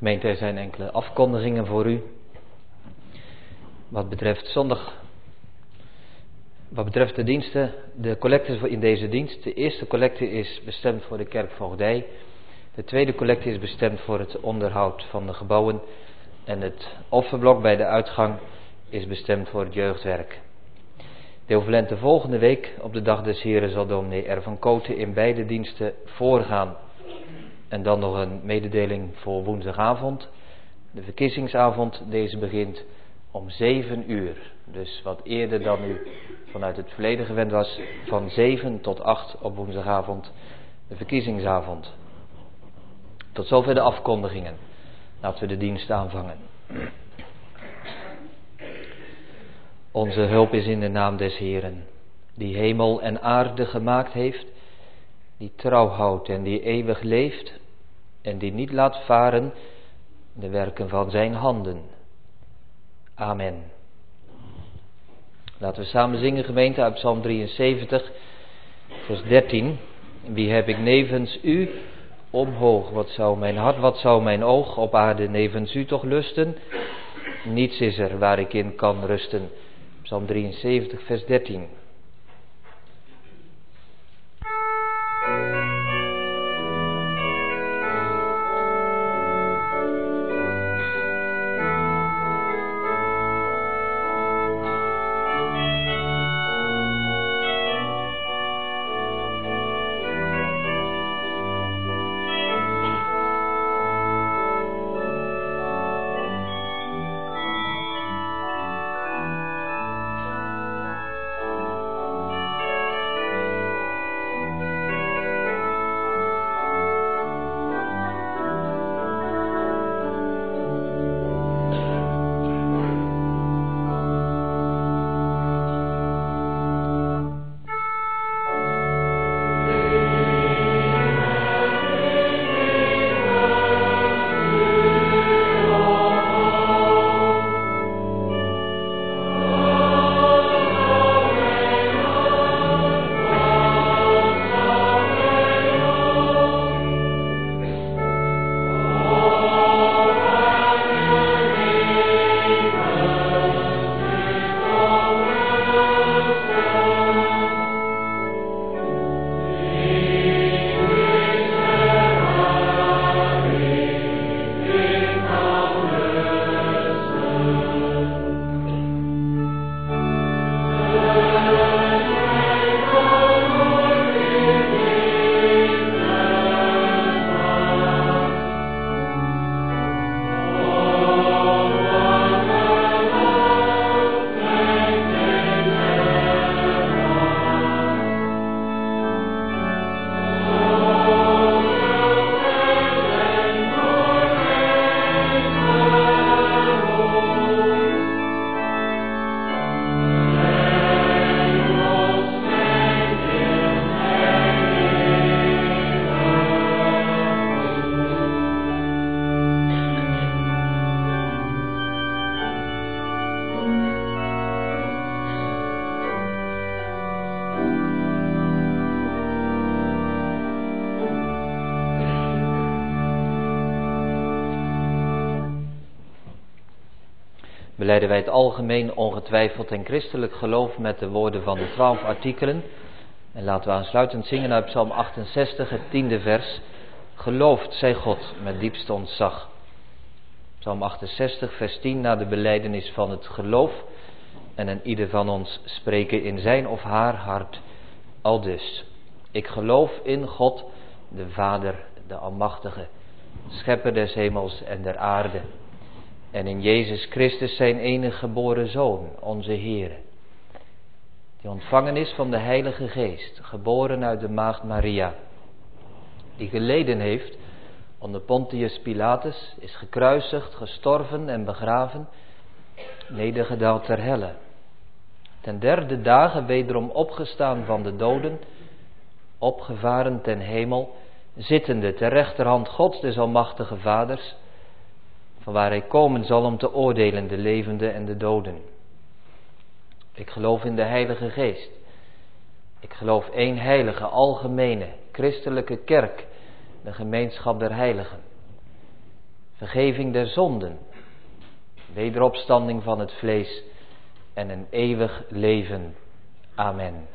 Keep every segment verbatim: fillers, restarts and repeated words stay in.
Gemeente, er zijn enkele afkondigingen voor u. Wat betreft zondag, wat betreft de diensten, de collecte in deze dienst. De eerste collecte is bestemd voor de kerkvoogdij. De tweede collecte is bestemd voor het onderhoud van de gebouwen. En het offerblok bij de uitgang is bestemd voor het jeugdwerk. De overlente volgende week, op de dag des Heren, zal dominee R. van Koten in beide diensten voorgaan. En dan nog een mededeling voor woensdagavond. De verkiezingsavond, deze begint om zeven uur. Dus wat eerder dan u vanuit het verleden gewend was. Van zeven tot acht op woensdagavond, de verkiezingsavond. Tot zover de afkondigingen. Laten we de dienst aanvangen. Onze hulp is in de naam des Heren, die hemel en aarde gemaakt heeft, die trouw houdt en die eeuwig leeft en die niet laat varen de werken van zijn handen. Amen. Laten we samen zingen, gemeente, uit Psalm drieënzeventig, vers dertien. Wie heb ik nevens u omhoog? Wat zou mijn hart, wat zou mijn oog op aarde nevens u toch lusten? Niets is er waar ik in kan rusten. Psalm drieënzeventig, vers dertien. Belijden wij het algemeen, ongetwijfeld en christelijk geloof met de woorden van de twaalf artikelen. En laten we aansluitend zingen uit Psalm achtenzestig, het tiende vers. Geloofd zij God met diepste ontzag. Psalm achtenzestig, vers tien, na de belijdenis van het geloof. En een ieder van ons spreken in zijn of haar hart. Aldus: ik geloof in God, de Vader, de Almachtige, Schepper des hemels en der aarde. En in Jezus Christus zijn enige geboren Zoon, onze Heere, die ontvangen is van de Heilige Geest, geboren uit de maagd Maria, die geleden heeft onder Pontius Pilatus, is gekruisigd, gestorven en begraven, nedergedaald ter helle. Ten derde dagen wederom opgestaan van de doden, opgevaren ten hemel, zittende ter rechterhand Gods des Almachtige Vaders, vanwaar hij komen zal om te oordelen de levenden en de doden. Ik geloof in de Heilige Geest. Ik geloof één heilige, algemene, christelijke kerk, de gemeenschap der heiligen. vergeving der zonden, wederopstanding van het vlees en een eeuwig leven. Amen.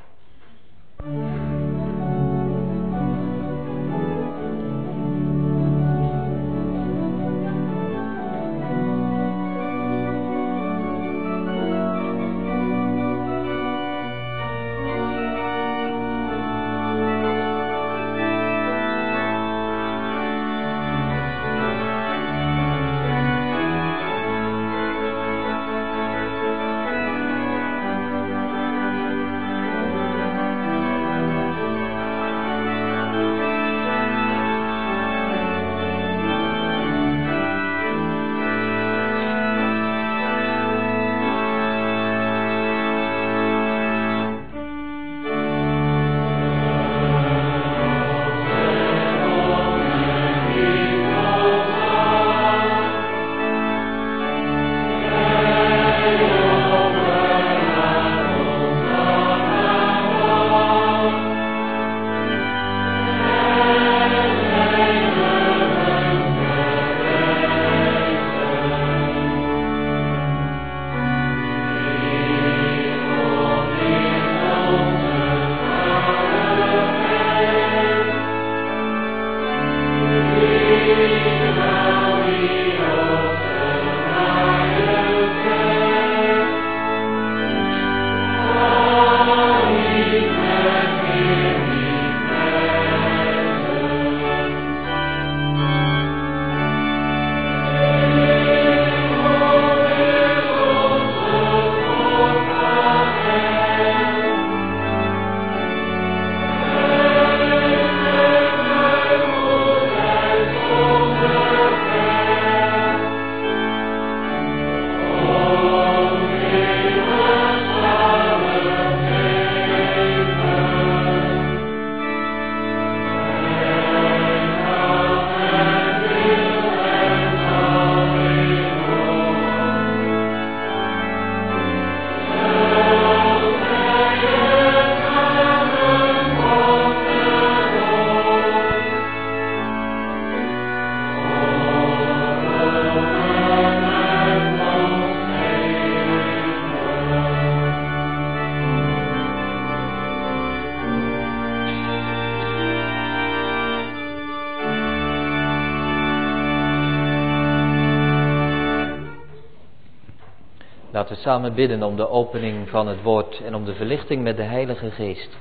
Laten we samen bidden om de opening van het woord en om de verlichting met de Heilige Geest.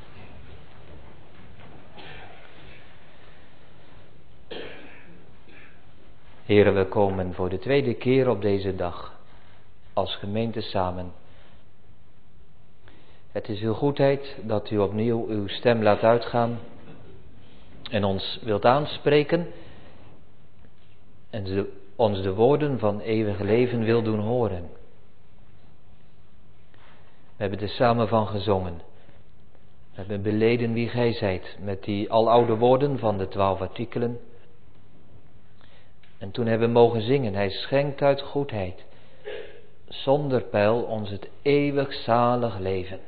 Heren, we komen voor de tweede keer op deze dag als gemeente samen. Het is uw goedheid dat u opnieuw uw stem laat uitgaan en ons wilt aanspreken en ons de woorden van eeuwig leven wil doen horen. We hebben er samen van gezongen. We hebben beleden wie gij zijt met die aloude woorden van de twaalf artikelen. En toen hebben we mogen zingen, hij schenkt uit goedheid, zonder peil ons het eeuwig zalig leven.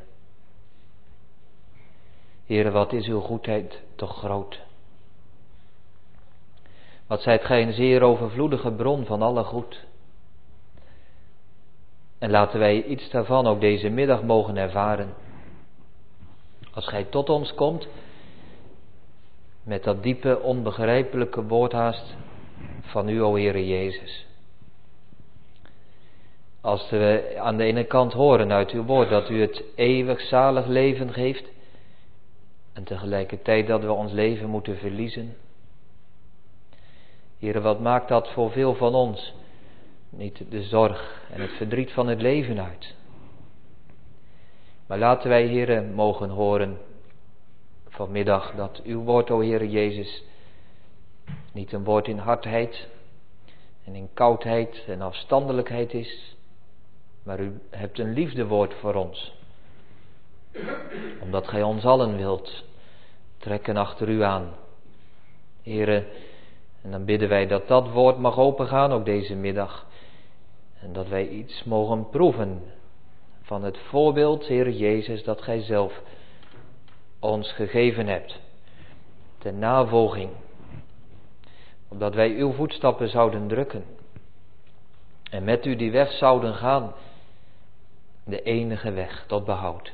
Heere, wat is uw goedheid toch groot. Wat zijt gij een zeer overvloedige bron van alle goed. En laten wij iets daarvan ook deze middag mogen ervaren. Als gij tot ons komt, met dat diepe, onbegrijpelijke woordhaast van u, o Heere Jezus. Als we aan de ene kant horen uit uw woord dat u het eeuwig zalig leven geeft, en tegelijkertijd dat we ons leven moeten verliezen. Heere, wat maakt dat voor veel van ons? Niet de zorg en het verdriet van het leven uit. Maar laten wij, Heere, mogen horen vanmiddag dat uw woord, o Heere Jezus, niet een woord in hardheid en in koudheid en afstandelijkheid is, maar u hebt een liefdewoord voor ons. Omdat gij ons allen wilt trekken achter u aan. Heere, en dan bidden wij dat dat woord mag opengaan ook deze middag. En dat wij iets mogen proeven van het voorbeeld, Heere Jezus, dat gij zelf ons gegeven hebt. Ter navolging. opdat wij uw voetstappen zouden drukken en met u die weg zouden gaan, de enige weg tot behoud.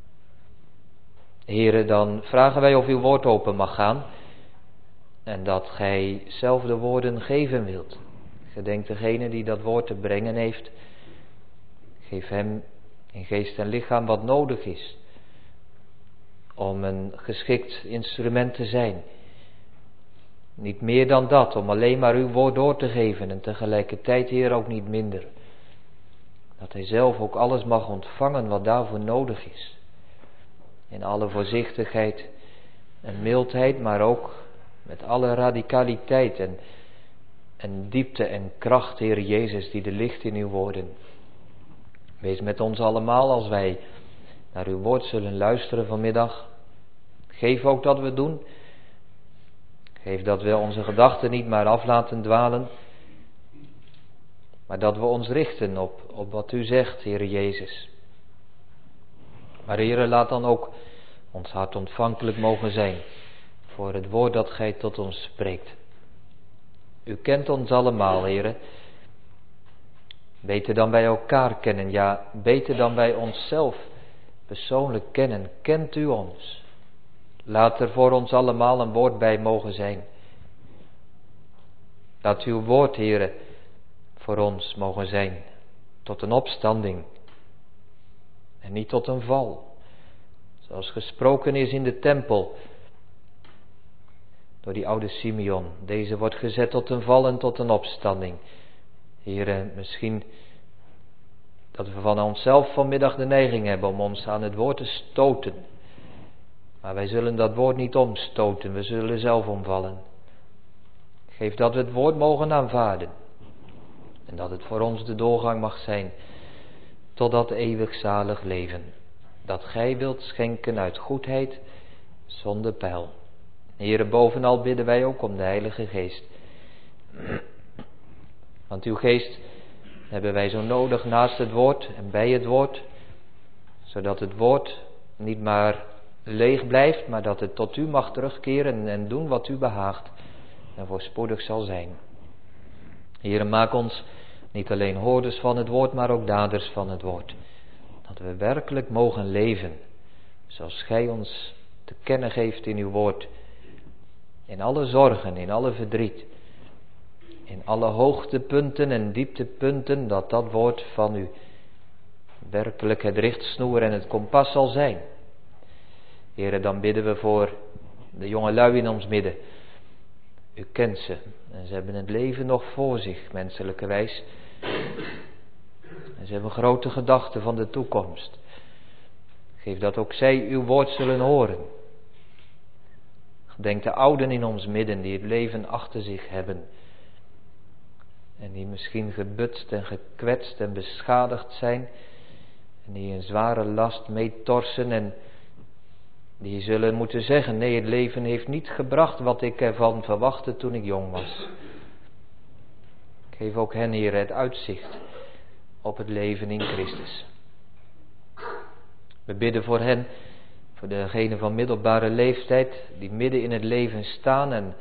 Here, dan vragen wij of uw woord open mag gaan en dat gij zelf de woorden geven wilt. Gedenk degene die dat woord te brengen heeft. Geef hem in geest en lichaam wat nodig is om een geschikt instrument te zijn. Niet meer dan dat, om alleen maar uw woord door te geven en tegelijkertijd, Heer, ook niet minder. Dat hij zelf ook alles mag ontvangen wat daarvoor nodig is. In alle voorzichtigheid en mildheid, maar ook met alle radicaliteit en, en diepte en kracht, Heer Jezus, die er ligt in uw woorden. Wees met ons allemaal als wij naar uw woord zullen luisteren vanmiddag. Geef ook dat we doen. Geef dat we onze gedachten niet maar af laten dwalen, maar dat we ons richten op, op wat u zegt, Heer Jezus. Maar Heer, laat dan ook ons hart ontvankelijk mogen zijn voor het woord dat gij tot ons spreekt. U kent ons allemaal, Heer. Beter dan wij elkaar kennen, ja, beter dan wij onszelf persoonlijk kennen, kent u ons. Laat er voor ons allemaal een woord bij mogen zijn. Laat uw woord, Heere, voor ons mogen zijn tot een opstanding en niet tot een val. Zoals gesproken is in de tempel door die oude Simeon. Deze wordt gezet tot een val en tot een opstanding. Heere, misschien dat we van onszelf vanmiddag de neiging hebben om ons aan het woord te stoten. Maar wij zullen dat woord niet omstoten, we zullen zelf omvallen. Geef dat we het woord mogen aanvaarden. En dat het voor ons de doorgang mag zijn tot dat eeuwig zalig leven. Dat gij wilt schenken uit goedheid zonder peil. Heere, bovenal bidden wij ook om de Heilige Geest. Want uw geest hebben wij zo nodig naast het woord en bij het woord. Zodat het woord niet maar leeg blijft, maar dat het tot u mag terugkeren en doen wat u behaagt en voorspoedig zal zijn. Heere, maak ons niet alleen hoorders van het woord, maar ook daders van het woord. Dat we werkelijk mogen leven, zoals gij ons te kennen geeft in uw woord. In alle zorgen, in alle verdriet, in alle hoogtepunten en dieptepunten, dat dat woord van u werkelijk het richtsnoer en het kompas zal zijn. Heere, dan bidden we voor de jonge lui in ons midden. U kent ze en ze hebben het leven nog voor zich, menselijke wijs. En ze hebben grote gedachten van de toekomst. Geef dat ook zij uw woord zullen horen. Gedenk de ouden in ons midden die het leven achter zich hebben. En die misschien gebutst en gekwetst en beschadigd zijn. En die een zware last meetorsen en die zullen moeten zeggen, nee, het leven heeft niet gebracht wat ik ervan verwachtte toen ik jong was. Geef ook hen, Heer, het uitzicht op het leven in Christus. We bidden voor hen, voor degenen van middelbare leeftijd, die midden in het leven staan. En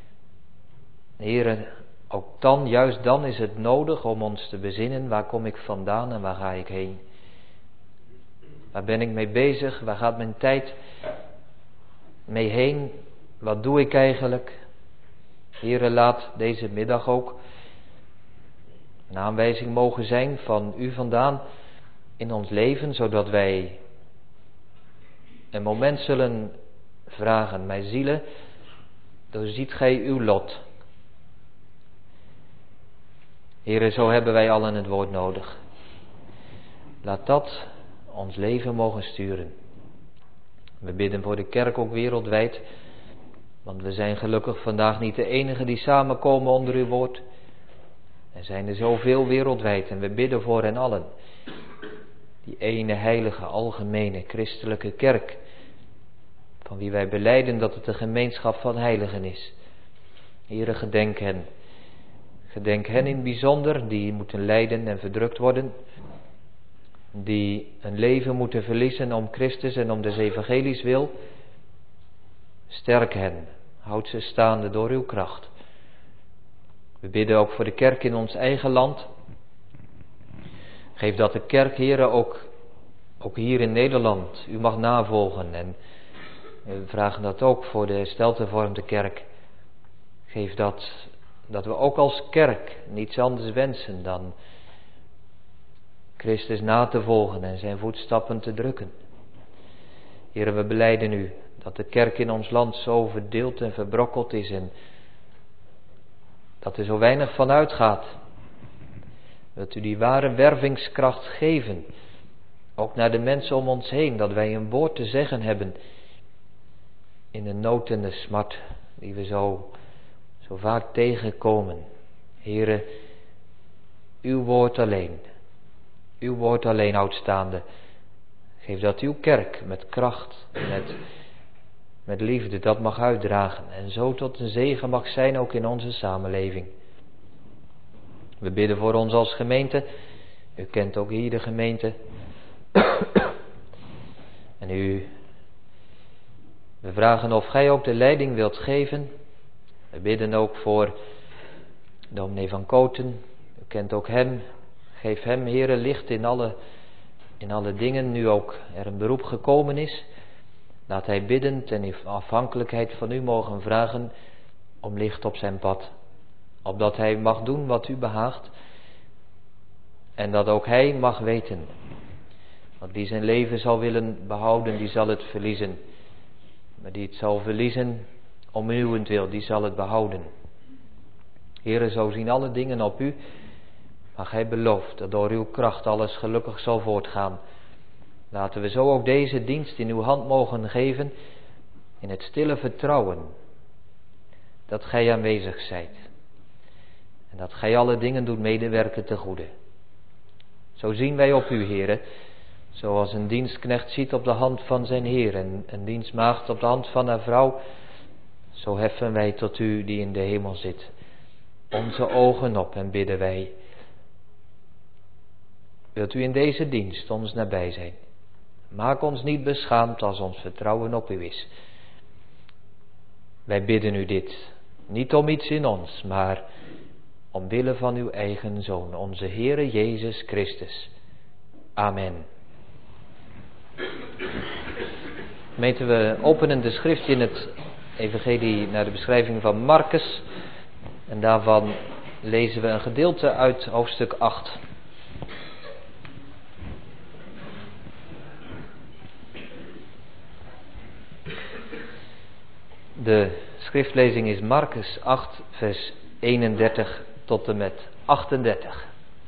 Heer, ook dan, juist dan is het nodig om ons te bezinnen, waar kom ik vandaan en waar ga ik heen? Waar ben ik mee bezig? Waar gaat mijn tijd mee heen? Wat doe ik eigenlijk? Heere, laat deze middag ook een aanwijzing mogen zijn van u vandaan in ons leven, zodat wij een moment zullen vragen, mijn zielen, doorziet gij uw lot. Heere, zo hebben wij allen het woord nodig. Laat dat ons leven mogen sturen. We bidden voor de kerk ook wereldwijd, want we zijn gelukkig vandaag niet de enigen die samenkomen onder uw woord. Er zijn er zoveel wereldwijd en we bidden voor hen allen. Die ene heilige, algemene, christelijke kerk, van wie wij belijden dat het een gemeenschap van heiligen is. Heere, gedenk hen. Gedenk hen in het bijzonder, die moeten lijden en verdrukt worden. Die een leven moeten verliezen om Christus en om des evangelies wil. Sterk hen, houd ze staande door uw kracht. We bidden ook voor de kerk in ons eigen land. Geef dat de kerk, Heere, ook, ook hier in Nederland u mag navolgen. En we vragen dat ook voor de steltevormde kerk. Geef dat, dat we ook als kerk niets anders wensen dan Christus na te volgen en zijn voetstappen te drukken. Heere, we belijden u dat de kerk in ons land zo verdeeld en verbrokkeld is en dat er zo weinig van uitgaat. Wilt u die ware wervingskracht geven, ook naar de mensen om ons heen, dat wij een woord te zeggen hebben in de nood en de smart die we zo, zo vaak tegenkomen. Heere, uw woord alleen, uw woord alleen uitstaande. Geef dat uw kerk met kracht, met, met liefde dat mag uitdragen en zo tot een zegen mag zijn ook in onze samenleving. We bidden voor ons als gemeente. U kent ook hier de gemeente. En u, we vragen of gij ook de leiding wilt geven. We bidden ook voor dominee van Koten. U kent ook hem. Geef hem, Heere, licht in alle, in alle dingen, nu ook er een beroep gekomen is. Laat hij biddend en in afhankelijkheid van u mogen vragen om licht op zijn pad. Opdat hij mag doen wat u behaagt. En dat ook hij mag weten. Want die zijn leven zal willen behouden, die zal het verliezen. Maar die het zal verliezen om uwentwil, die zal het behouden. Heere, zo zien alle dingen op u. Maar gij belooft dat door uw kracht alles gelukkig zal voortgaan. Laten we zo ook deze dienst in uw hand mogen geven. In het stille vertrouwen. Dat gij aanwezig zijt. En dat gij alle dingen doet medewerken te goede. Zo zien wij op u, Heere. Zoals een dienstknecht ziet op de hand van zijn Heer. En een dienstmaagd op de hand van haar vrouw. Zo heffen wij tot u die in de hemel zit. Onze ogen op en bidden wij. Wilt u in deze dienst ons nabij zijn. Maak ons niet beschaamd als ons vertrouwen op u is. Wij bidden u dit. Niet om iets in ons, maar omwille van uw eigen Zoon, onze Heere Jezus Christus. Amen. Gemeente, we openen de schrift in het evangelie naar de beschrijving van Marcus. En daarvan lezen we een gedeelte uit hoofdstuk acht. De schriftlezing is Marcus acht, vers eenendertig tot en met achtendertig.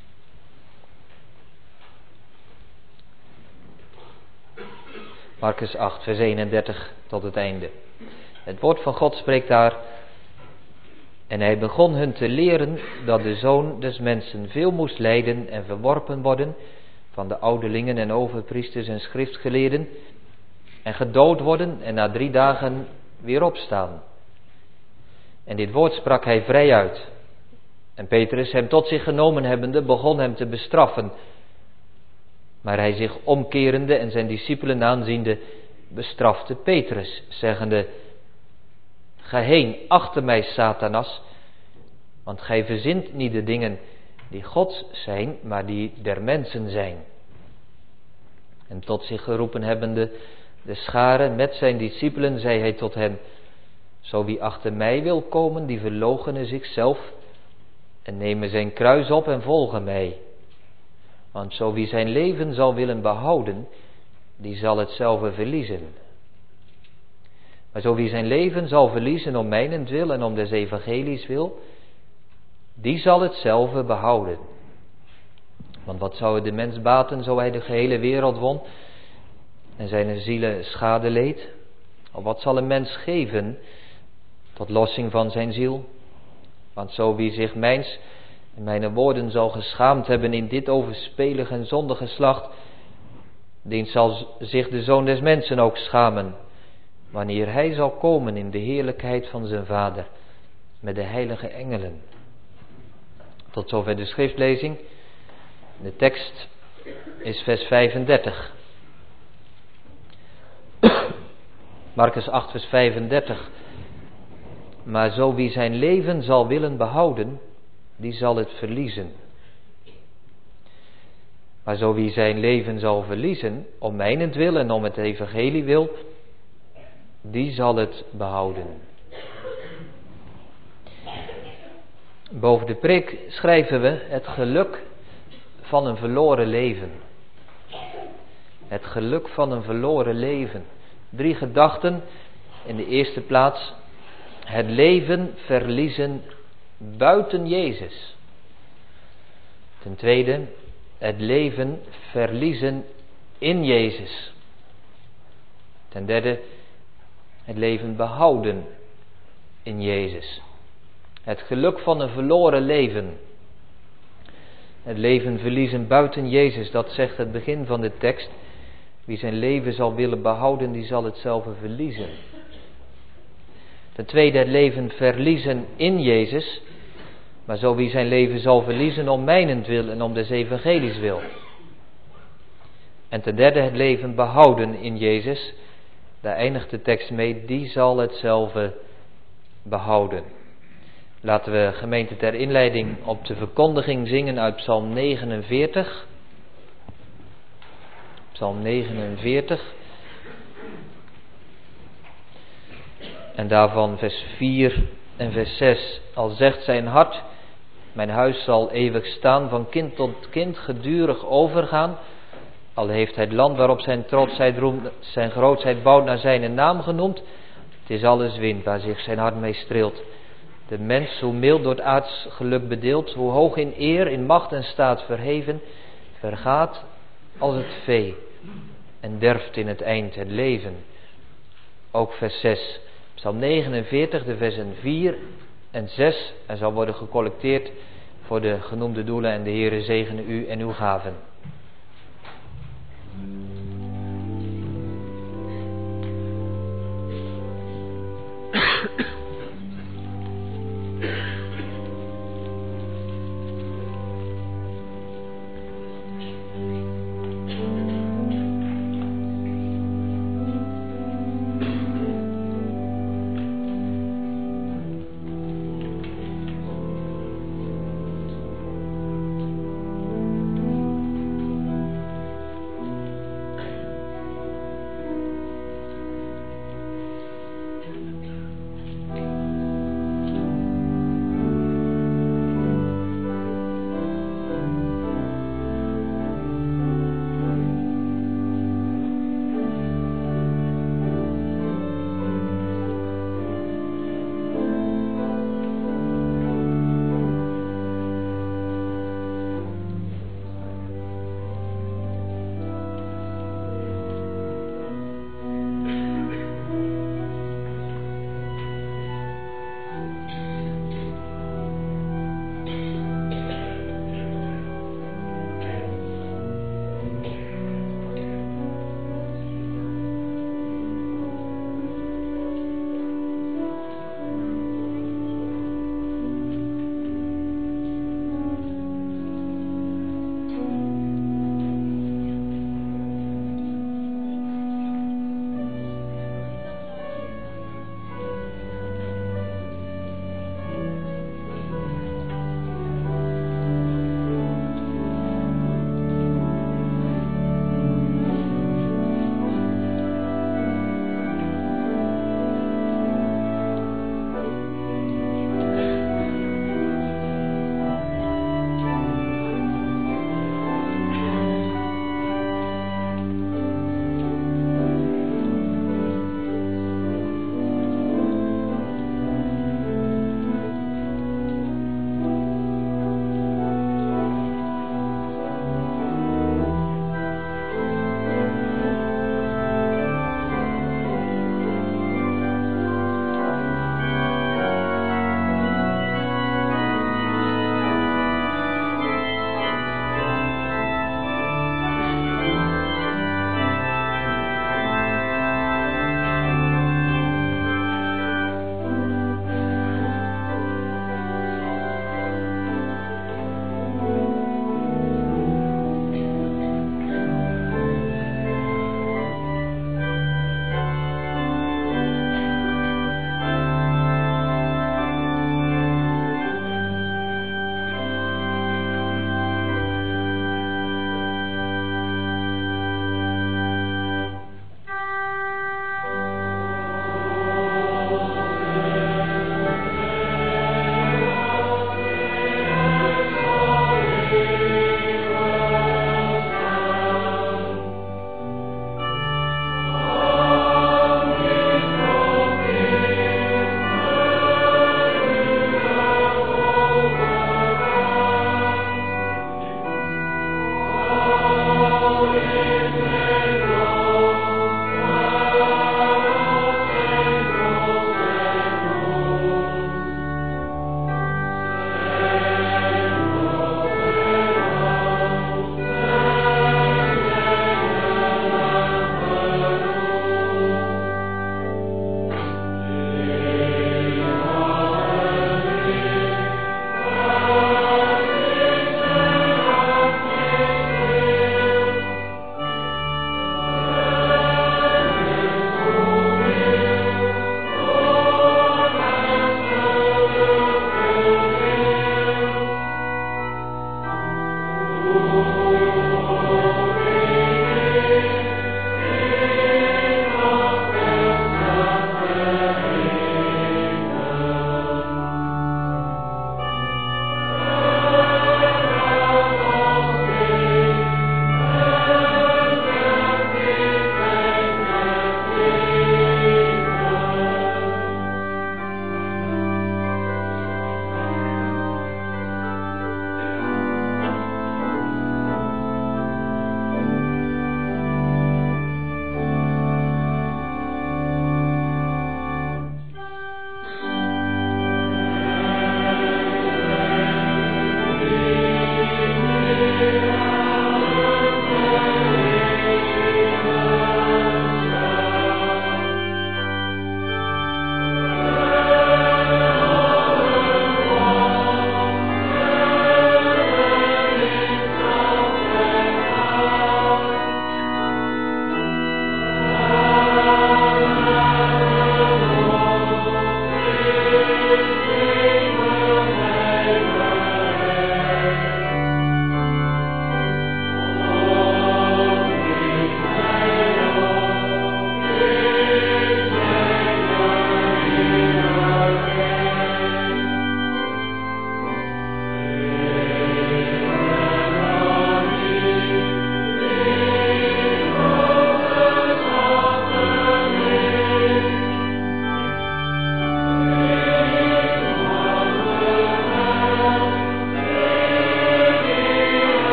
Marcus acht, vers eenendertig tot het einde. Het woord van God spreekt daar. En hij begon hun te leren dat de Zoon des Mensen veel moest lijden en verworpen worden van de ouderlingen en overpriesters en schriftgeleerden en gedood worden en na drie dagen weer opstaan. En dit woord sprak hij vrij uit. En Petrus, hem tot zich genomen hebbende, begon hem te bestraffen. Maar hij zich omkerende en zijn discipelen aanziende, bestrafte Petrus, zeggende: Ga heen, achter mij, Satanas, want gij verzint niet de dingen die Gods zijn, maar die der mensen zijn. En tot zich geroepen hebbende de scharen met zijn discipelen, zei hij tot hen: Zo wie achter mij wil komen, die verloochene zichzelf en nemen zijn kruis op en volgen mij. Want zo wie zijn leven zal willen behouden, die zal het zelf verliezen. Maar zo wie zijn leven zal verliezen om mijnentwil en om des evangelies wil, die zal het zelf behouden. Want wat zou het de mens baten, zo hij de gehele wereld won en zijn zielen schade leed? Of wat zal een mens geven tot lossing van zijn ziel? Want zo wie zich mijns en mijn woorden zal geschaamd hebben in dit overspelig en zondig geslacht, dien zal zich de Zoon des Mensen ook schamen, wanneer hij zal komen in de heerlijkheid van zijn Vader met de heilige engelen. Tot zover de schriftlezing. De tekst is vers vijfendertig. Marcus acht, vers vijfendertig. Maar zo wie zijn leven zal willen behouden, die zal het verliezen. Maar zo wie zijn leven zal verliezen, om mijnentwil en om het evangelie wil, die zal het behouden. Boven de prik schrijven we het geluk van een verloren leven. Het geluk van een verloren leven. Drie gedachten. In de eerste plaats, het leven verliezen buiten Jezus. Ten tweede, het leven verliezen in Jezus. Ten derde, het leven behouden in Jezus. Het geluk van een verloren leven. Het leven verliezen buiten Jezus, dat zegt het begin van de tekst. Wie zijn leven zal willen behouden, die zal het zelf verliezen. Ten tweede, het leven verliezen in Jezus. Maar zo wie zijn leven zal verliezen om mijnentwil en om des evangelies wil. En ten derde, het leven behouden in Jezus. Daar eindigt de tekst mee, die zal hetzelfde behouden. Laten we, gemeente, ter inleiding op de verkondiging zingen uit Psalm negenenveertig. Psalm negenenveertig. En daarvan vers vier en vers zes. Al zegt zijn hart, mijn huis zal eeuwig staan, van kind tot kind gedurig overgaan. Al heeft hij het land waarop zijn trotsheid roemt, zijn grootheid bouwt naar zijn naam genoemd. Het is alles wind waar zich zijn hart mee streelt. De mens, hoe mild door het aards geluk bedeeld, hoe hoog in eer, in macht en staat verheven, vergaat als het vee en derft in het eind het leven. Ook vers zes, Psalm negenenveertig, de versen vier en zes, er zal worden gecollecteerd voor de genoemde doelen en de Heere zegene u en uw gaven.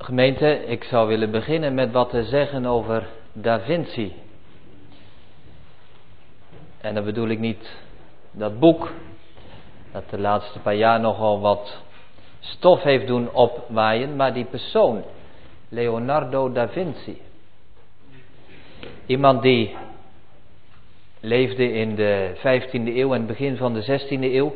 Gemeente, ik zou willen beginnen met wat te zeggen over Da Vinci. En dan bedoel ik niet dat boek, dat de laatste paar jaar nogal wat stof heeft doen opwaaien, maar die persoon, Leonardo da Vinci. Iemand die leefde in de vijftiende eeuw en het begin van de zestiende eeuw.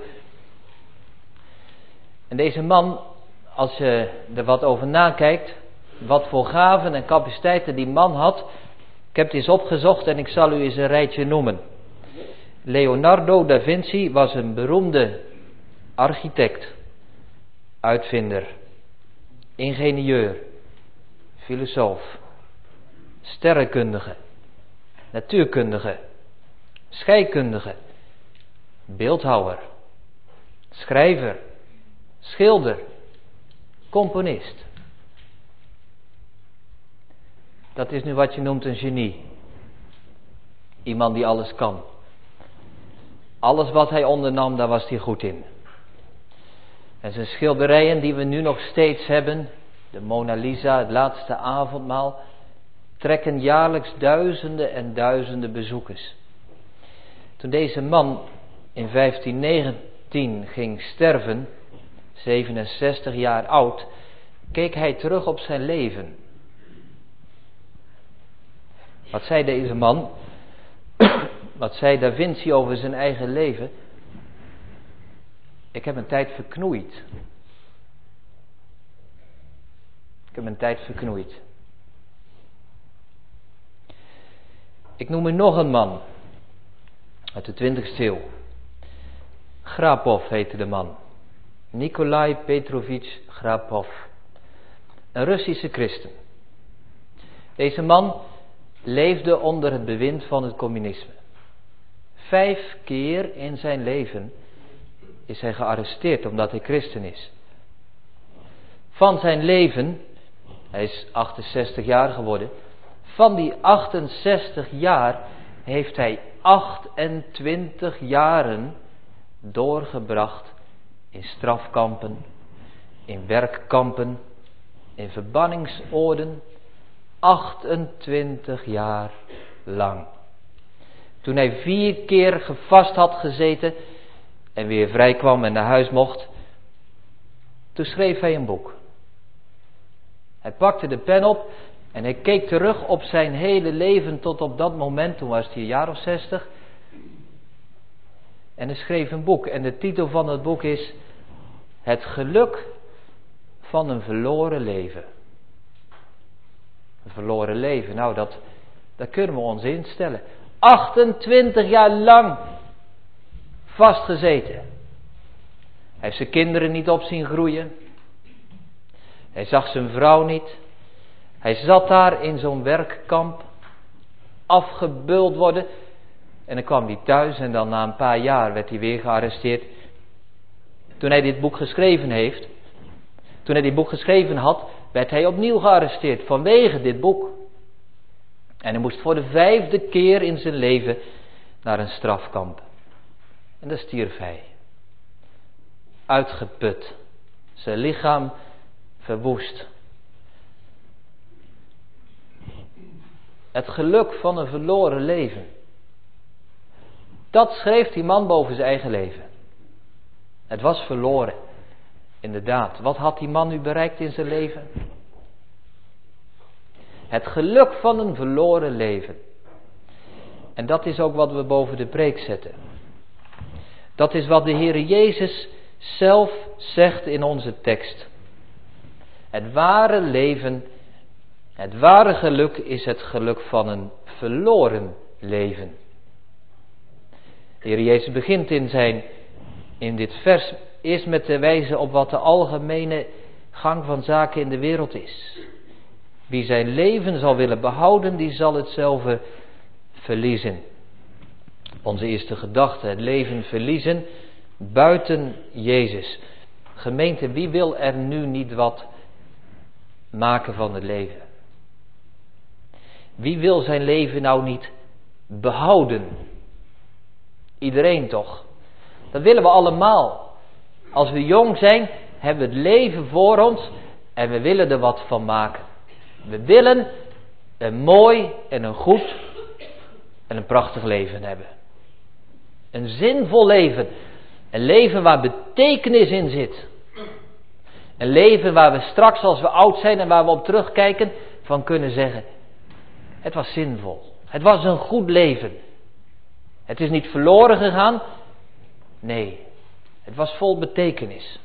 En deze man, als je er wat over nakijkt, wat voor gaven en capaciteiten die man had. Ik heb het eens opgezocht en ik zal u eens een rijtje noemen. Leonardo da Vinci was een beroemde architect, uitvinder, ingenieur, filosoof, sterrenkundige, natuurkundige, scheikundige, beeldhouwer, schrijver, schilder, componist. Dat is nu wat je noemt een genie. Iemand die alles kan. Alles wat hij ondernam, daar was hij goed in. En zijn schilderijen die we nu nog steeds hebben, de Mona Lisa, het laatste avondmaal, trekken jaarlijks duizenden en duizenden bezoekers. Toen deze man in vijftien negentien ging sterven, zevenenzestig jaar oud, keek hij terug op zijn leven. Wat zei deze man? Wat zei Da Vinci over zijn eigen leven? Ik heb een tijd verknoeid. Ik heb een tijd verknoeid. Ik noem er nog een man uit de twintigste eeuw. Grapov heette de man. Nikolai Petrovich Grapov. Een Russische christen. Deze man leefde onder het bewind van het communisme. Vijf keer in zijn leven is hij gearresteerd omdat hij christen is. Van zijn leven, hij is achtenzestig jaar geworden, van die achtenzestig jaar heeft hij achtentwintig jaren doorgebracht in strafkampen, in werkkampen, in verbanningsoorden, achtentwintig jaar lang. Toen hij vier keer gevast had gezeten en weer vrij kwam en naar huis mocht, toen schreef hij een boek. Hij pakte de pen op en hij keek terug op zijn hele leven tot op dat moment, toen was hij een jaar of zestig. En hij schreef een boek en de titel van het boek is Het geluk van een verloren leven. Een verloren leven, nou dat, dat kunnen we ons instellen. achtentwintig jaar lang vastgezeten. Hij heeft zijn kinderen niet op zien groeien. Hij zag zijn vrouw niet. Hij zat daar in zo'n werkkamp, afgebeuld worden. En dan kwam hij thuis en dan na een paar jaar werd hij weer gearresteerd. Toen hij dit boek geschreven heeft, toen hij dit boek geschreven had, werd hij opnieuw gearresteerd vanwege dit boek. En hij moest voor de vijfde keer in zijn leven naar een strafkamp. En daar stierf hij. Uitgeput. Zijn lichaam verwoest. Het geluk van een verloren leven. Dat schreef die man boven zijn eigen leven. Het was verloren. Inderdaad, wat had die man nu bereikt in zijn leven? Het geluk van een verloren leven. En dat is ook wat we boven de preek zetten. Dat is wat de Heer Jezus zelf zegt in onze tekst. Het ware leven, het ware geluk is het geluk van een verloren leven. De Heer Jezus begint in, zijn, in dit vers eerst met te wijzen op wat de algemene gang van zaken in de wereld is. Wie zijn leven zal willen behouden, die zal hetzelfde verliezen. Onze eerste gedachte, het leven verliezen buiten Jezus. Gemeente, wie wil er nu niet wat maken van het leven? Wie wil zijn leven nou niet behouden? Iedereen toch? Dat willen we allemaal. Als we jong zijn, hebben we het leven voor ons En we willen er wat van maken. We willen een mooi en een goed en een prachtig leven hebben. Een zinvol leven. Een leven waar betekenis in zit. Een leven waar we straks als we oud zijn en waar we op terugkijken van kunnen zeggen: het was zinvol. Het was een goed leven. Het is niet verloren gegaan. Nee, het was vol betekenis.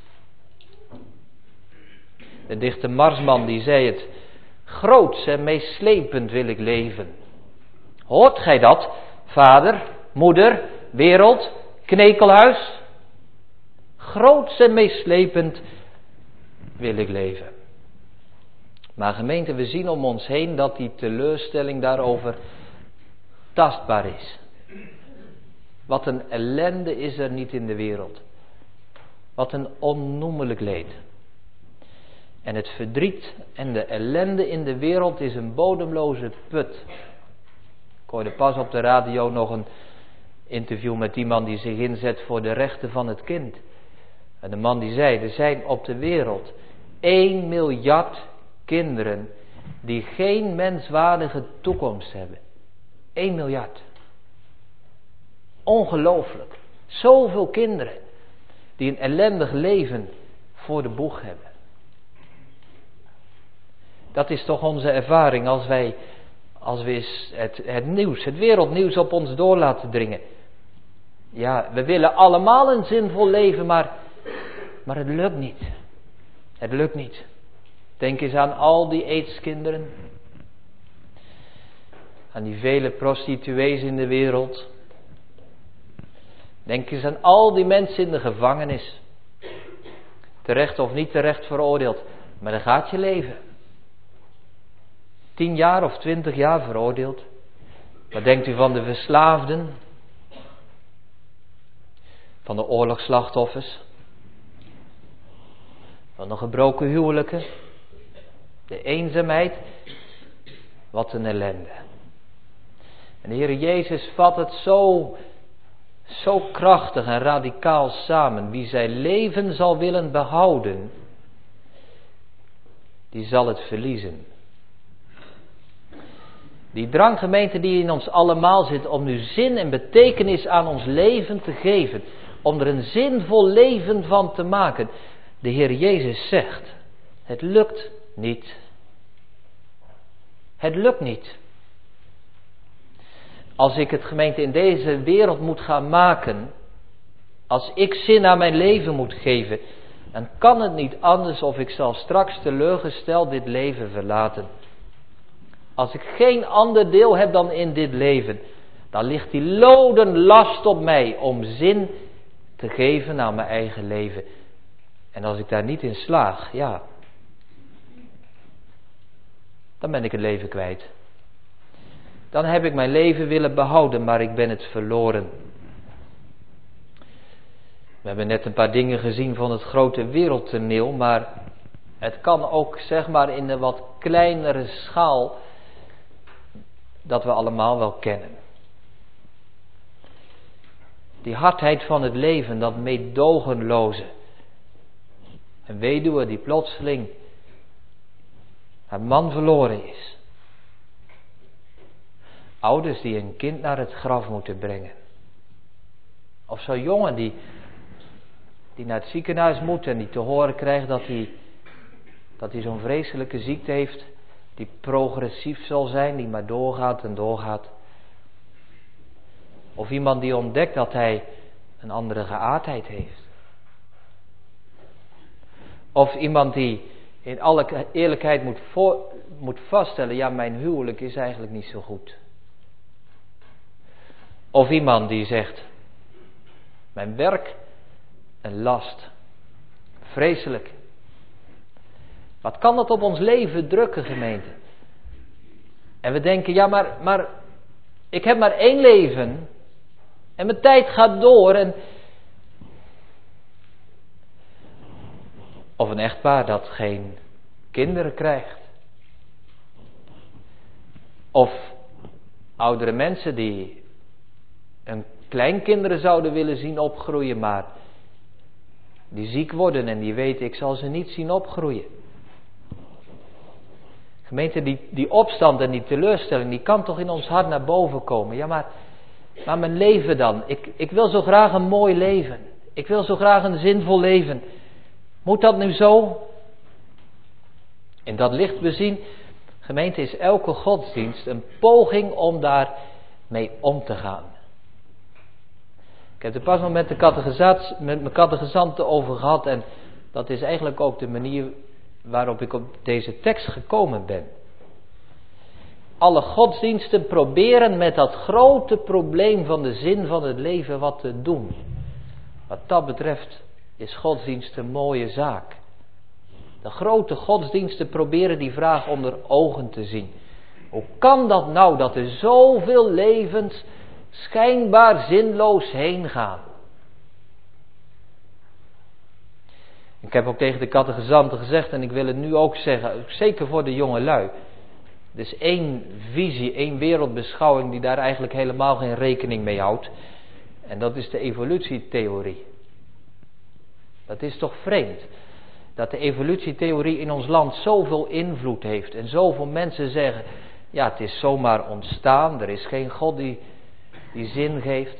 De dichter Marsman die zei het: groots en meeslepend wil ik leven. Hoort gij dat, vader, moeder, wereld, knekelhuis? Groots en meeslepend wil ik leven. Maar gemeente, we zien om ons heen dat die teleurstelling daarover tastbaar is. Wat een ellende is er niet in de wereld. Wat een onnoemelijk leed. En het verdriet en de ellende in de wereld is een bodemloze put. Ik hoorde pas op de radio nog een interview met iemand die zich inzet voor de rechten van het kind. En de man die zei: er zijn op de wereld één miljard kinderen die geen menswaardige toekomst hebben. één miljard. Ongelooflijk. Zoveel kinderen die een ellendig leven voor de boeg hebben. Dat is toch onze ervaring als wij, als we het, het nieuws, het wereldnieuws op ons door laten dringen. Ja, we willen allemaal een zinvol leven, maar, maar het lukt niet. Het lukt niet. Denk eens aan al die aidskinderen. Aan die vele prostituees in de wereld. Denk eens aan al die mensen in de gevangenis. Terecht of niet terecht veroordeeld. Maar dan gaat je leven. Tien jaar of twintig jaar veroordeeld. Wat denkt u van de verslaafden? Van de oorlogsslachtoffers? Van de gebroken huwelijken? De eenzaamheid? Wat een ellende. En de Heer Jezus vat het zo, zo krachtig en radicaal samen. Wie zijn leven zal willen behouden, die zal het verliezen. Die dranggemeente die in ons allemaal zit om nu zin en betekenis aan ons leven te geven. Om er een zinvol leven van te maken. De Heer Jezus zegt: het lukt niet. Het lukt niet. Als ik het gemeente in deze wereld moet gaan maken. Als ik zin aan mijn leven moet geven. Dan kan het niet anders of ik zal straks teleurgesteld dit leven verlaten. Als ik geen ander deel heb dan in dit leven. Dan ligt die loden last op mij om zin te geven aan mijn eigen leven. En als ik daar niet in slaag, ja. Dan ben ik het leven kwijt. Dan heb ik mijn leven willen behouden, maar ik ben het verloren. We hebben net een paar dingen gezien van het grote wereldtoneel, maar het kan ook zeg maar in een wat kleinere schaal dat we allemaal wel kennen. Die hardheid van het leven, dat meedogenloze. Een weduwe die plotseling haar man verloren is. Ouders die een kind naar het graf moeten brengen. Of zo'n jongen die, die naar het ziekenhuis moet en die te horen krijgt dat hij, dat hij zo'n vreselijke ziekte heeft. Die progressief zal zijn, die maar doorgaat en doorgaat. Of iemand die ontdekt dat hij een andere geaardheid heeft. Of iemand die in alle eerlijkheid moet, voor, moet vaststellen, ja, mijn huwelijk is eigenlijk niet zo goed. Of iemand die zegt, mijn werk een last. Vreselijk. Wat kan dat op ons leven drukken, gemeente? En we denken, ja, maar, maar ik heb maar één leven. En mijn tijd gaat door. En... Of een echtpaar dat geen kinderen krijgt. Of oudere mensen die een kleinkinderen zouden willen zien opgroeien, maar die ziek worden en die weten, ik zal ze niet zien opgroeien. Gemeente, die, die opstand en die teleurstelling, die kan toch in ons hart naar boven komen. Ja, maar, maar mijn leven dan? Ik, ik wil zo graag een mooi leven. Ik wil zo graag een zinvol leven. Moet dat nu zo? In dat licht bezien, gemeente, is elke godsdienst een poging om daar mee om te gaan. Ik heb er pas nog met, de catechizat, met mijn catechizanten over gehad en dat is eigenlijk ook de manier waarop ik op deze tekst gekomen ben. Alle godsdiensten proberen met dat grote probleem van de zin van het leven wat te doen. Wat dat betreft is godsdienst een mooie zaak. De grote godsdiensten proberen die vraag onder ogen te zien. Hoe kan dat nou dat er zoveel levens schijnbaar zinloos heen gaan? Ik heb ook tegen de catechizanten gezegd en ik wil het nu ook zeggen, zeker voor de jonge lui. Er is één visie, één wereldbeschouwing die daar eigenlijk helemaal geen rekening mee houdt. En dat is de evolutietheorie. Dat is toch vreemd. Dat de evolutietheorie in ons land zoveel invloed heeft. En zoveel mensen zeggen, ja, het is zomaar ontstaan. Er is geen God die, die zin geeft.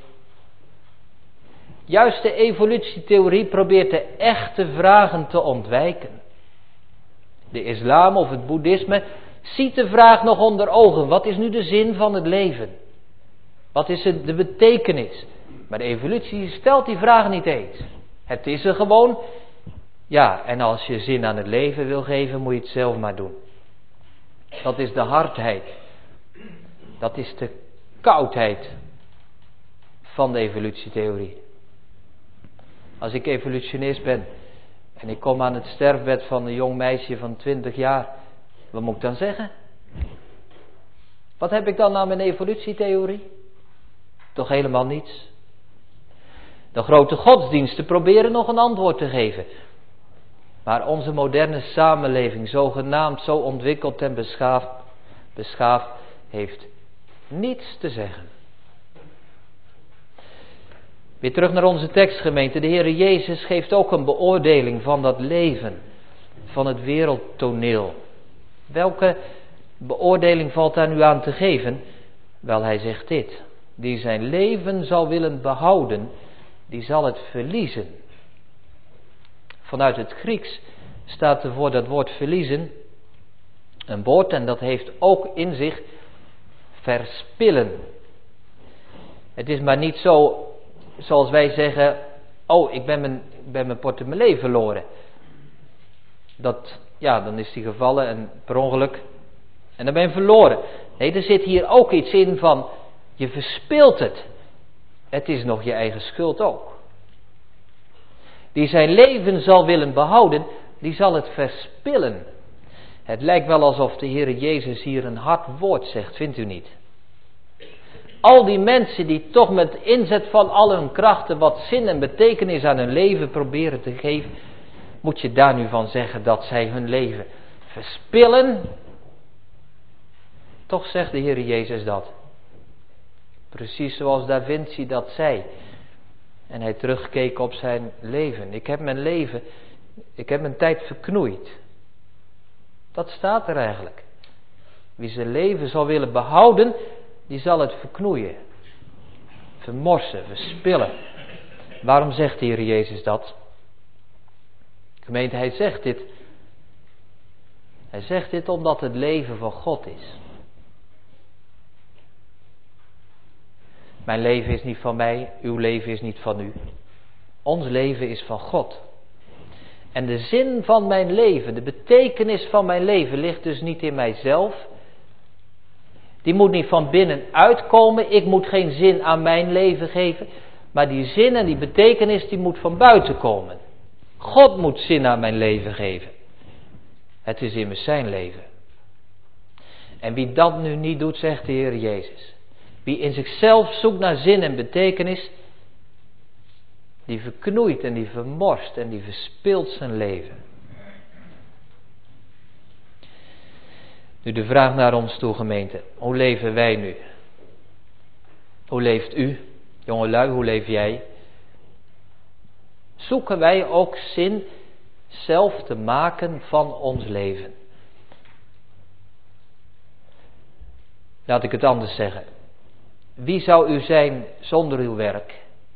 Juist de evolutietheorie probeert de echte vragen te ontwijken. De islam of het boeddhisme ziet de vraag nog onder ogen. Wat is nu de zin van het leven? Wat is het, de betekenis? Maar de evolutie stelt die vraag niet eens. Het is er gewoon. Ja, en als je zin aan het leven wil geven, moet je het zelf maar doen. Dat is de hardheid. Dat is de koudheid van de evolutietheorie. Als ik evolutionist ben en ik kom aan het sterfbed van een jong meisje van twintig jaar, wat moet ik dan zeggen? Wat heb ik dan aan mijn evolutietheorie? Toch helemaal niets. De grote godsdiensten proberen nog een antwoord te geven. Maar onze moderne samenleving, zogenaamd zo ontwikkeld en beschaafd, beschaafd, heeft niets te zeggen. Weer terug naar onze tekstgemeente. De Heere Jezus geeft ook een beoordeling van dat leven, van het wereldtoneel. Welke beoordeling valt daar nu aan te geven? Wel, hij zegt dit. Die zijn leven zal willen behouden, die zal het verliezen. Vanuit het Grieks staat er voor dat woord verliezen een woord en dat heeft ook in zich verspillen. Het is maar niet zo zoals wij zeggen, oh ik ben mijn, ik ben mijn portemonnee verloren. Dat, ja, dan is die gevallen en per ongeluk en dan ben je verloren. Nee, er zit hier ook iets in van, je verspilt het. Het is nog je eigen schuld ook. Die zijn leven zal willen behouden, die zal het verspillen. Het lijkt wel alsof de Heere Jezus hier een hard woord zegt, vindt u niet? Al die mensen die toch met inzet van al hun krachten wat zin en betekenis aan hun leven proberen te geven, moet je daar nu van zeggen dat zij hun leven verspillen? Toch zegt de Heere Jezus dat. Precies zoals Da Vinci dat zei. En hij terugkeek op zijn leven. Ik heb mijn leven, ik heb mijn tijd verknoeid. Dat staat er eigenlijk. Wie zijn leven zal willen behouden, die zal het verknoeien. Vermorsen, verspillen. Waarom zegt de Heer Jezus dat? Gemeente, hij zegt dit. Hij zegt dit omdat het leven van God is. Mijn leven is niet van mij, uw leven is niet van u. Ons leven is van God. En de zin van mijn leven, de betekenis van mijn leven ligt dus niet in mijzelf. Die moet niet van binnen uitkomen. Ik moet geen zin aan mijn leven geven. Maar die zin en die betekenis die moet van buiten komen. God moet zin aan mijn leven geven. Het is immers zijn leven. En wie dat nu niet doet, zegt de Heer Jezus. Wie in zichzelf zoekt naar zin en betekenis, die verknoeit en die vermorst en die verspilt zijn leven. Nu de vraag naar ons toe, gemeente. Hoe leven wij nu? Hoe leeft u? Jongelui, hoe leef jij? Zoeken wij ook zin zelf te maken van ons leven? Laat ik het anders zeggen. Wie zou u zijn zonder uw werk?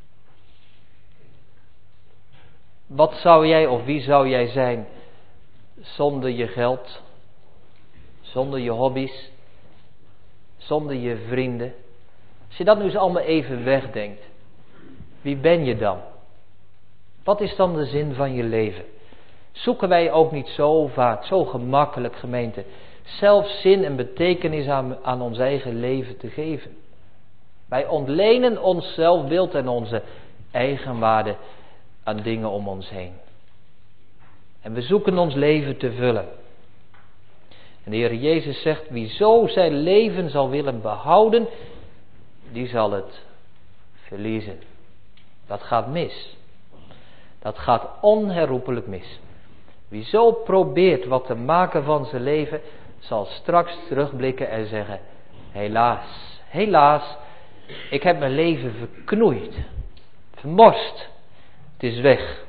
Wat zou jij of wie zou jij zijn zonder je geld, zonder je hobby's, zonder je vrienden? Als je dat nu eens allemaal even wegdenkt, wie ben je dan? Wat is dan de zin van je leven? Zoeken wij ook niet zo vaak, zo gemakkelijk, gemeente, zelf zin en betekenis aan, aan ons eigen leven te geven? Wij ontlenen ons zelfbeeld en onze eigenwaarde aan dingen om ons heen. En we zoeken ons leven te vullen. En de Heer Jezus zegt, wie zo zijn leven zal willen behouden, die zal het verliezen. Dat gaat mis. Dat gaat onherroepelijk mis. Wie zo probeert wat te maken van zijn leven, zal straks terugblikken en zeggen, helaas, helaas, ik heb mijn leven verknoeid, vermorst, het is weg.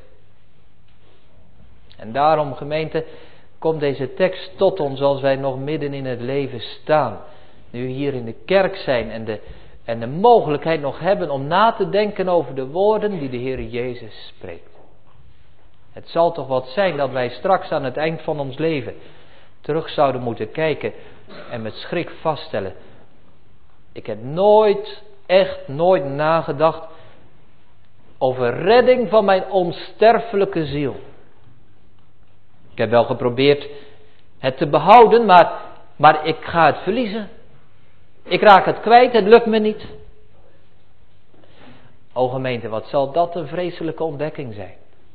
En daarom, gemeente, komt deze tekst tot ons als wij nog midden in het leven staan. Nu hier in de kerk zijn en de, en de mogelijkheid nog hebben om na te denken over de woorden die de Heer Jezus spreekt. Het zal toch wat zijn dat wij straks aan het eind van ons leven terug zouden moeten kijken en met schrik vaststellen. Ik heb nooit, echt nooit nagedacht over redding van mijn onsterfelijke ziel. Ik heb wel geprobeerd het te behouden, maar, maar ik ga het verliezen. Ik raak het kwijt, het lukt me niet. O gemeente, wat zal dat een vreselijke ontdekking zijn.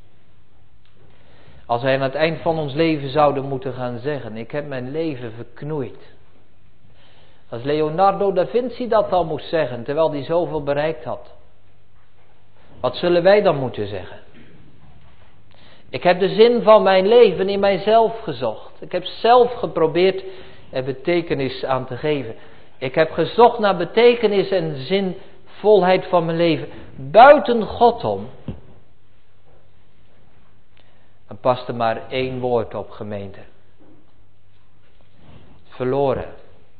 Als wij aan het eind van ons leven zouden moeten gaan zeggen, ik heb mijn leven verknoeid. Als Leonardo da Vinci dat dan moest zeggen, terwijl hij zoveel bereikt had. Wat zullen wij dan moeten zeggen? Ik heb de zin van mijn leven in mijzelf gezocht. Ik heb zelf geprobeerd er betekenis aan te geven. Ik heb gezocht naar betekenis en zinvolheid van mijn leven buiten God om. Dan past er maar één woord op, gemeente. Verloren.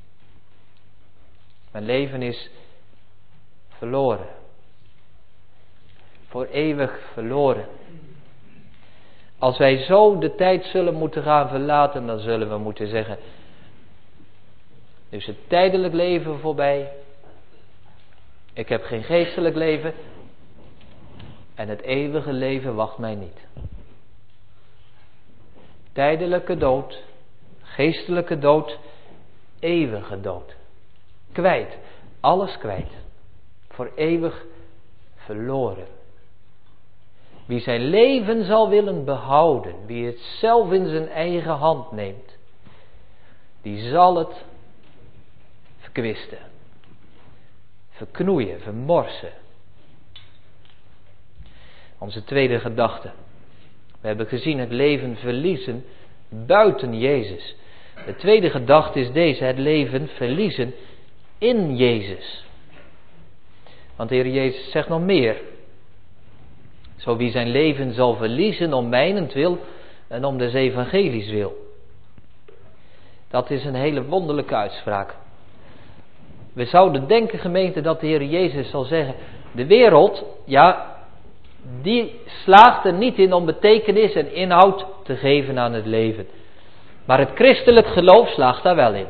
Mijn leven is verloren. Voor eeuwig verloren. Als wij zo de tijd zullen moeten gaan verlaten, dan zullen we moeten zeggen, dus het tijdelijk leven voorbij. Ik heb geen geestelijk leven. En het eeuwige leven wacht mij niet. Tijdelijke dood, geestelijke dood, eeuwige dood. Kwijt, alles kwijt. Voor eeuwig verloren. Wie zijn leven zal willen behouden, wie het zelf in zijn eigen hand neemt, die zal het verkwisten, verknoeien, vermorsen. Onze tweede gedachte. We hebben gezien het leven verliezen buiten Jezus. De tweede gedachte is deze, het leven verliezen in Jezus. Want de Heer Jezus zegt nog meer. Zo wie zijn leven zal verliezen om mijnentwil en om des evangelies wil. Dat is een hele wonderlijke uitspraak. We zouden denken, gemeente, dat de Heer Jezus zal zeggen, de wereld, ja, die slaagt er niet in om betekenis en inhoud te geven aan het leven. Maar het christelijk geloof slaagt daar wel in.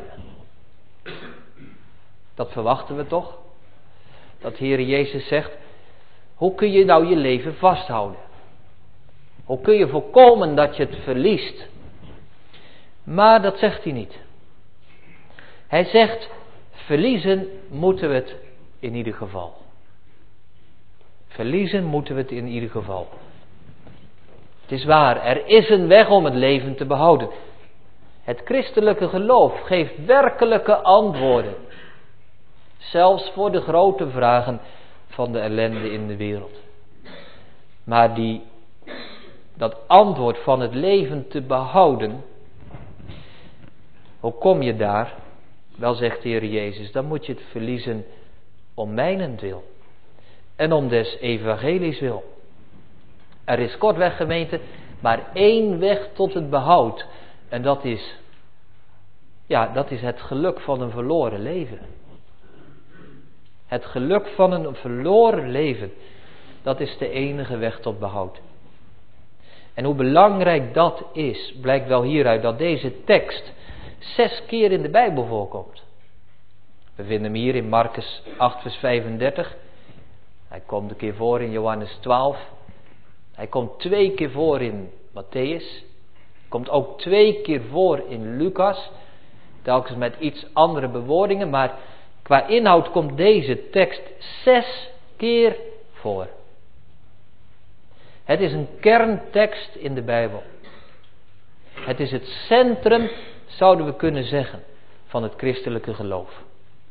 Dat verwachten we toch? Dat de Heer Jezus zegt, hoe kun je nou je leven vasthouden? Hoe kun je voorkomen dat je het verliest? Maar dat zegt hij niet. Hij zegt, verliezen moeten we het in ieder geval. Verliezen moeten we het in ieder geval. Het is waar, er is een weg om het leven te behouden. Het christelijke geloof geeft werkelijke antwoorden. Zelfs voor de grote vragen van de ellende in de wereld. Maar die, dat antwoord van het leven te behouden, hoe kom je daar? Wel, zegt de Heer Jezus, dan moet je het verliezen om mijnentwil. En om des evangelies wil. Er is kortweg, gemeente, maar één weg tot het behoud. En dat is Ja, dat is het geluk van een verloren leven. Het geluk van een verloren leven, dat is de enige weg tot behoud. En hoe belangrijk dat is, blijkt wel hieruit dat deze tekst zes keer in de Bijbel voorkomt. We vinden hem hier in Marcus acht vers vijfendertig. Hij komt een keer voor in Johannes twaalf. Hij komt twee keer voor in Matthäus. Komt ook twee keer voor in Lucas. Telkens met iets andere bewoordingen. Maar qua inhoud komt deze tekst zes keer voor. Het is een kerntekst in de Bijbel. Het is het centrum, zouden we kunnen zeggen, van het christelijke geloof.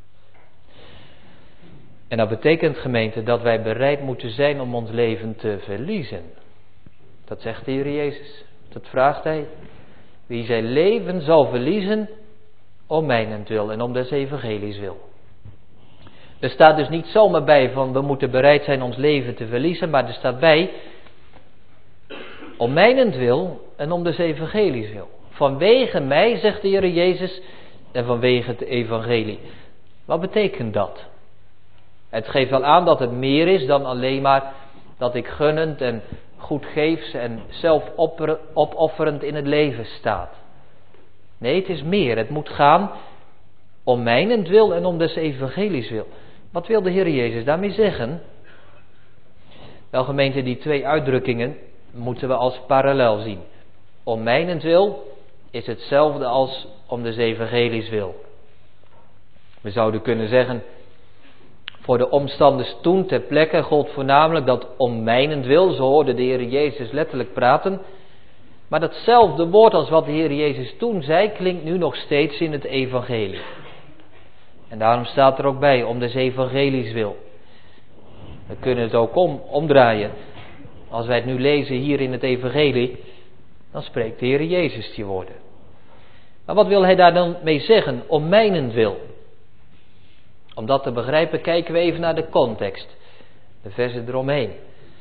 En dat betekent, gemeente, dat wij bereid moeten zijn om ons leven te verliezen. Dat zegt de Heer Jezus. Dat vraagt Hij. Wie zijn leven zal verliezen, om mijnentwil en om des evangelies wil. Er staat dus niet zomaar bij van we moeten bereid zijn ons leven te verliezen, maar er staat bij om mijnentwil en om des evangelies wil. Vanwege mij, zegt de Heer Jezus, en vanwege het evangelie. Wat betekent dat? Het geeft wel aan dat het meer is dan alleen maar dat ik gunnend en goedgeefs en zelfopofferend in het leven staat. Nee, het is meer. Het moet gaan om mijnentwil en om des evangelies wil. Wat wil de Heer Jezus daarmee zeggen? Wel, gemeente, die twee uitdrukkingen moeten we als parallel zien. Om mijnentwil is hetzelfde als om des evangelies wil. We zouden kunnen zeggen, voor de omstanders toen ter plekke gold voornamelijk dat om mijnentwil, zo hoorde de Heer Jezus letterlijk praten. Maar datzelfde woord als wat de Heer Jezus toen zei, klinkt nu nog steeds in het evangelie. En daarom staat er ook bij, om des evangelies wil. We kunnen het ook om, omdraaien. Als wij het nu lezen hier in het evangelie, dan spreekt de Heer Jezus die woorden. Maar wat wil hij daar dan mee zeggen? Om mijnentwil. Om dat te begrijpen, kijken we even naar de context. De versen eromheen.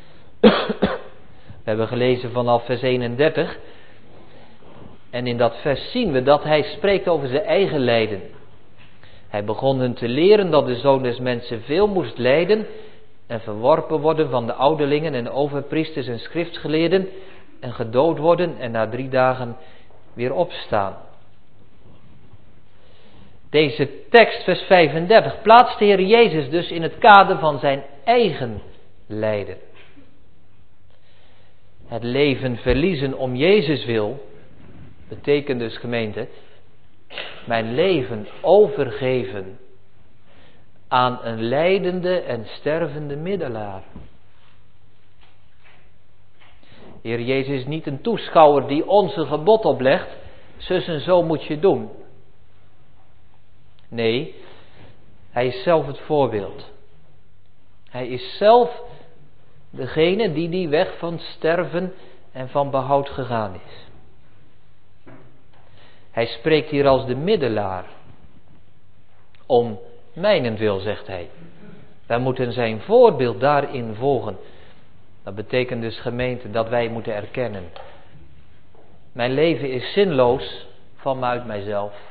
We hebben gelezen vanaf vers eenendertig. En in dat vers zien we dat hij spreekt over zijn eigen lijden. Hij begon hun te leren dat de Zoon des Mensen veel moest lijden en verworpen worden van de ouderlingen en overpriesters en schriftgeleerden en gedood worden en na drie dagen weer opstaan. Deze tekst, vers vijfendertig, plaatst de Heer Jezus dus in het kader van zijn eigen lijden. Het leven verliezen om Jezus wil, betekent dus, gemeente, mijn leven overgeven aan een lijdende en stervende middelaar. De Heer Jezus is niet een toeschouwer die ons een gebod oplegt, zus en zo moet je doen. Nee, hij is zelf het voorbeeld. Hij is zelf degene die die weg van sterven en van behoud gegaan is. Hij spreekt hier als de middelaar. Om mijnentwil, zegt hij. Wij moeten zijn voorbeeld daarin volgen. Dat betekent dus, gemeente, dat wij moeten erkennen. Mijn leven is zinloos vanuit mijzelf.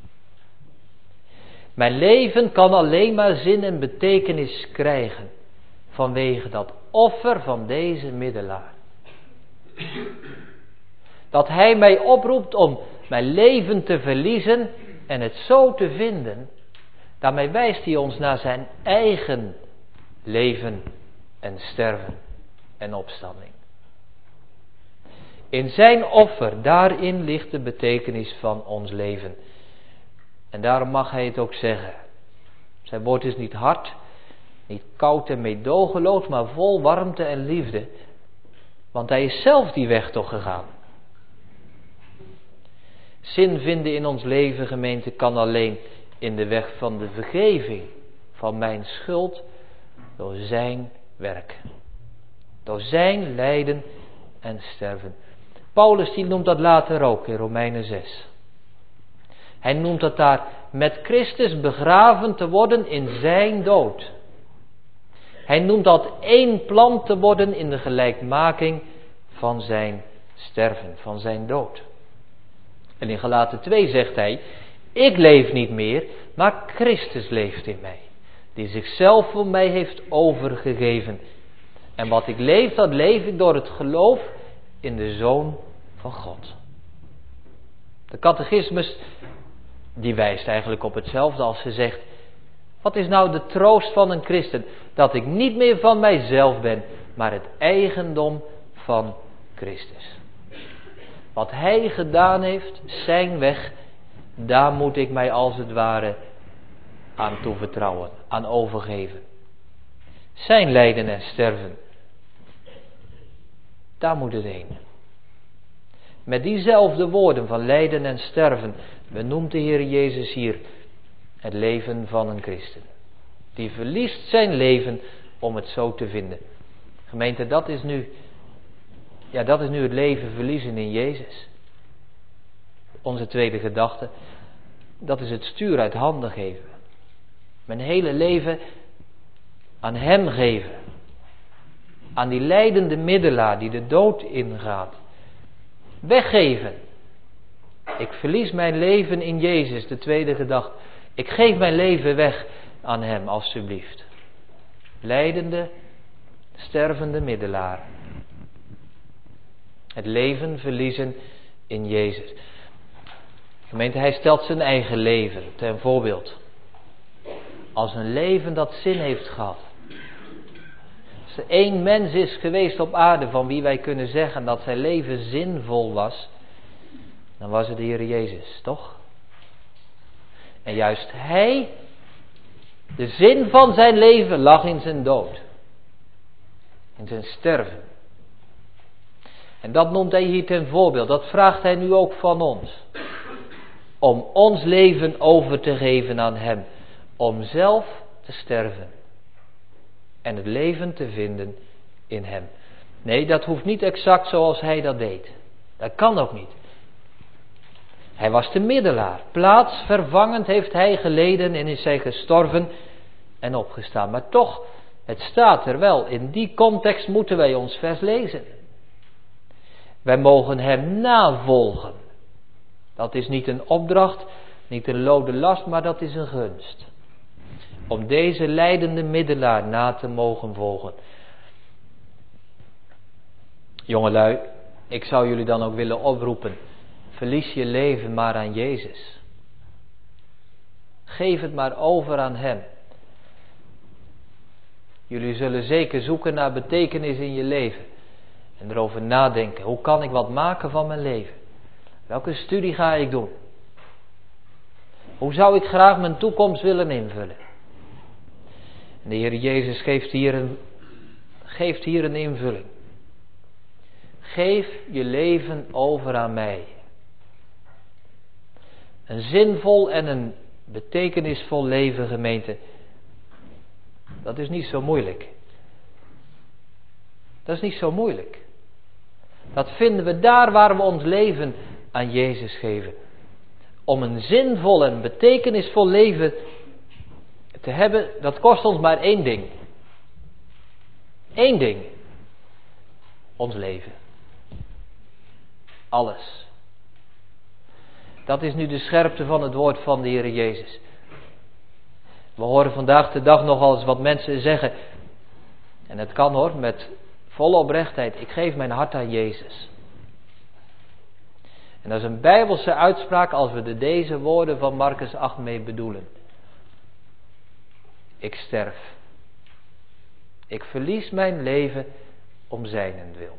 Mijn leven kan alleen maar zin en betekenis krijgen vanwege dat offer van deze middelaar. Dat hij mij oproept om mijn leven te verliezen en het zo te vinden. Daarmee wijst hij ons naar zijn eigen leven en sterven en opstanding. In zijn offer, daarin ligt de betekenis van ons leven. En daarom mag hij het ook zeggen. Zijn woord is niet hard, niet koud en meedogenloos, maar vol warmte en liefde. Want hij is zelf die weg toch gegaan. Zin vinden in ons leven, gemeente, kan alleen in de weg van de vergeving van mijn schuld door zijn werk. Door zijn lijden en sterven. Paulus die noemt dat later ook in Romeinen zes. Hij noemt dat daar met Christus begraven te worden in zijn dood. Hij noemt dat één plan te worden in de gelijkmaking van zijn sterven, van zijn dood. En in Galaten twee zegt hij, Ik leef niet meer, maar Christus leeft in mij. Die zichzelf voor mij heeft overgegeven. En wat ik leef, dat leef ik door het geloof in de Zoon van God. De catechismus, die wijst eigenlijk op hetzelfde als ze zegt: wat is nou de troost van een christen? Dat ik niet meer van mijzelf ben, maar het eigendom van Christus. Wat hij gedaan heeft, zijn weg, daar moet ik mij als het ware aan toevertrouwen, aan overgeven. Zijn lijden en sterven, daar moet het heen. Met diezelfde woorden van lijden en sterven benoemt de Heer Jezus hier het leven van een christen. Die verliest zijn leven om het zo te vinden. Gemeente, dat is nu, ja, dat is nu het leven verliezen in Jezus. Onze tweede gedachte, dat is het stuur uit handen geven. Mijn hele leven aan Hem geven. Aan die lijdende middelaar die de dood ingaat. Weggeven. Ik verlies mijn leven in Jezus, de tweede gedachte. Ik geef mijn leven weg aan Hem, alstublieft. Lijdende, stervende middelaar. Het leven verliezen in Jezus. Gemeente, Hij stelt zijn eigen leven ten voorbeeld. Als een leven dat zin heeft gehad. Als er één mens is geweest op aarde van wie wij kunnen zeggen dat zijn leven zinvol was, dan was het de Heer Jezus, toch? En juist Hij, de zin van zijn leven lag in zijn dood. In zijn sterven. En dat noemt Hij hier ten voorbeeld. Dat vraagt Hij nu ook van ons. Om ons leven over te geven aan Hem. Om zelf te sterven. En het leven te vinden in Hem. Nee, dat hoeft niet exact zoals Hij dat deed. Dat kan ook niet. Hij was de middelaar. Plaatsvervangend heeft Hij geleden en is Hij gestorven en opgestaan. Maar toch, het staat er wel. In die context moeten wij ons vers lezen. Wij mogen Hem navolgen. Dat is niet een opdracht, niet een lode last, maar dat is een gunst. Om deze lijdende middelaar na te mogen volgen. Jongelui, ik zou jullie dan ook willen oproepen. Verlies je leven maar aan Jezus. Geef het maar over aan Hem. Jullie zullen zeker zoeken naar betekenis in je leven. En erover nadenken. Hoe kan ik wat maken van mijn leven? Welke studie ga ik doen? Hoe zou ik graag mijn toekomst willen invullen? En de Heer Jezus geeft hier een, geeft hier een invulling. Geef je leven over aan mij. Een zinvol en een betekenisvol leven, gemeente. Dat is niet zo moeilijk. Dat is niet zo moeilijk. Dat vinden we daar waar we ons leven aan Jezus geven. Om een zinvol en betekenisvol leven te hebben, dat kost ons maar één ding. Eén ding. Ons leven. Alles. Dat is nu de scherpte van het woord van de Heer Jezus. We horen vandaag de dag nogal eens wat mensen zeggen. En het kan hoor, met volle oprechtheid. Ik geef mijn hart aan Jezus. En dat is een Bijbelse uitspraak als we er deze woorden van Marcus acht mee bedoelen. Ik sterf. Ik verlies mijn leven om zijnentwil.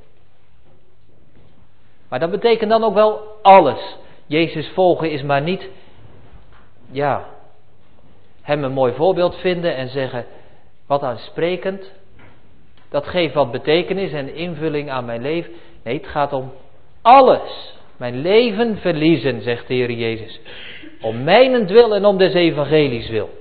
Maar dat betekent dan ook wel alles. Jezus volgen is maar niet, ja, Hem een mooi voorbeeld vinden en zeggen, wat aansprekend. Dat geeft wat betekenis en invulling aan mijn leven. Nee, het gaat om alles. Mijn leven verliezen, zegt de Heer Jezus. Om mijnentwil en om des evangelies wil.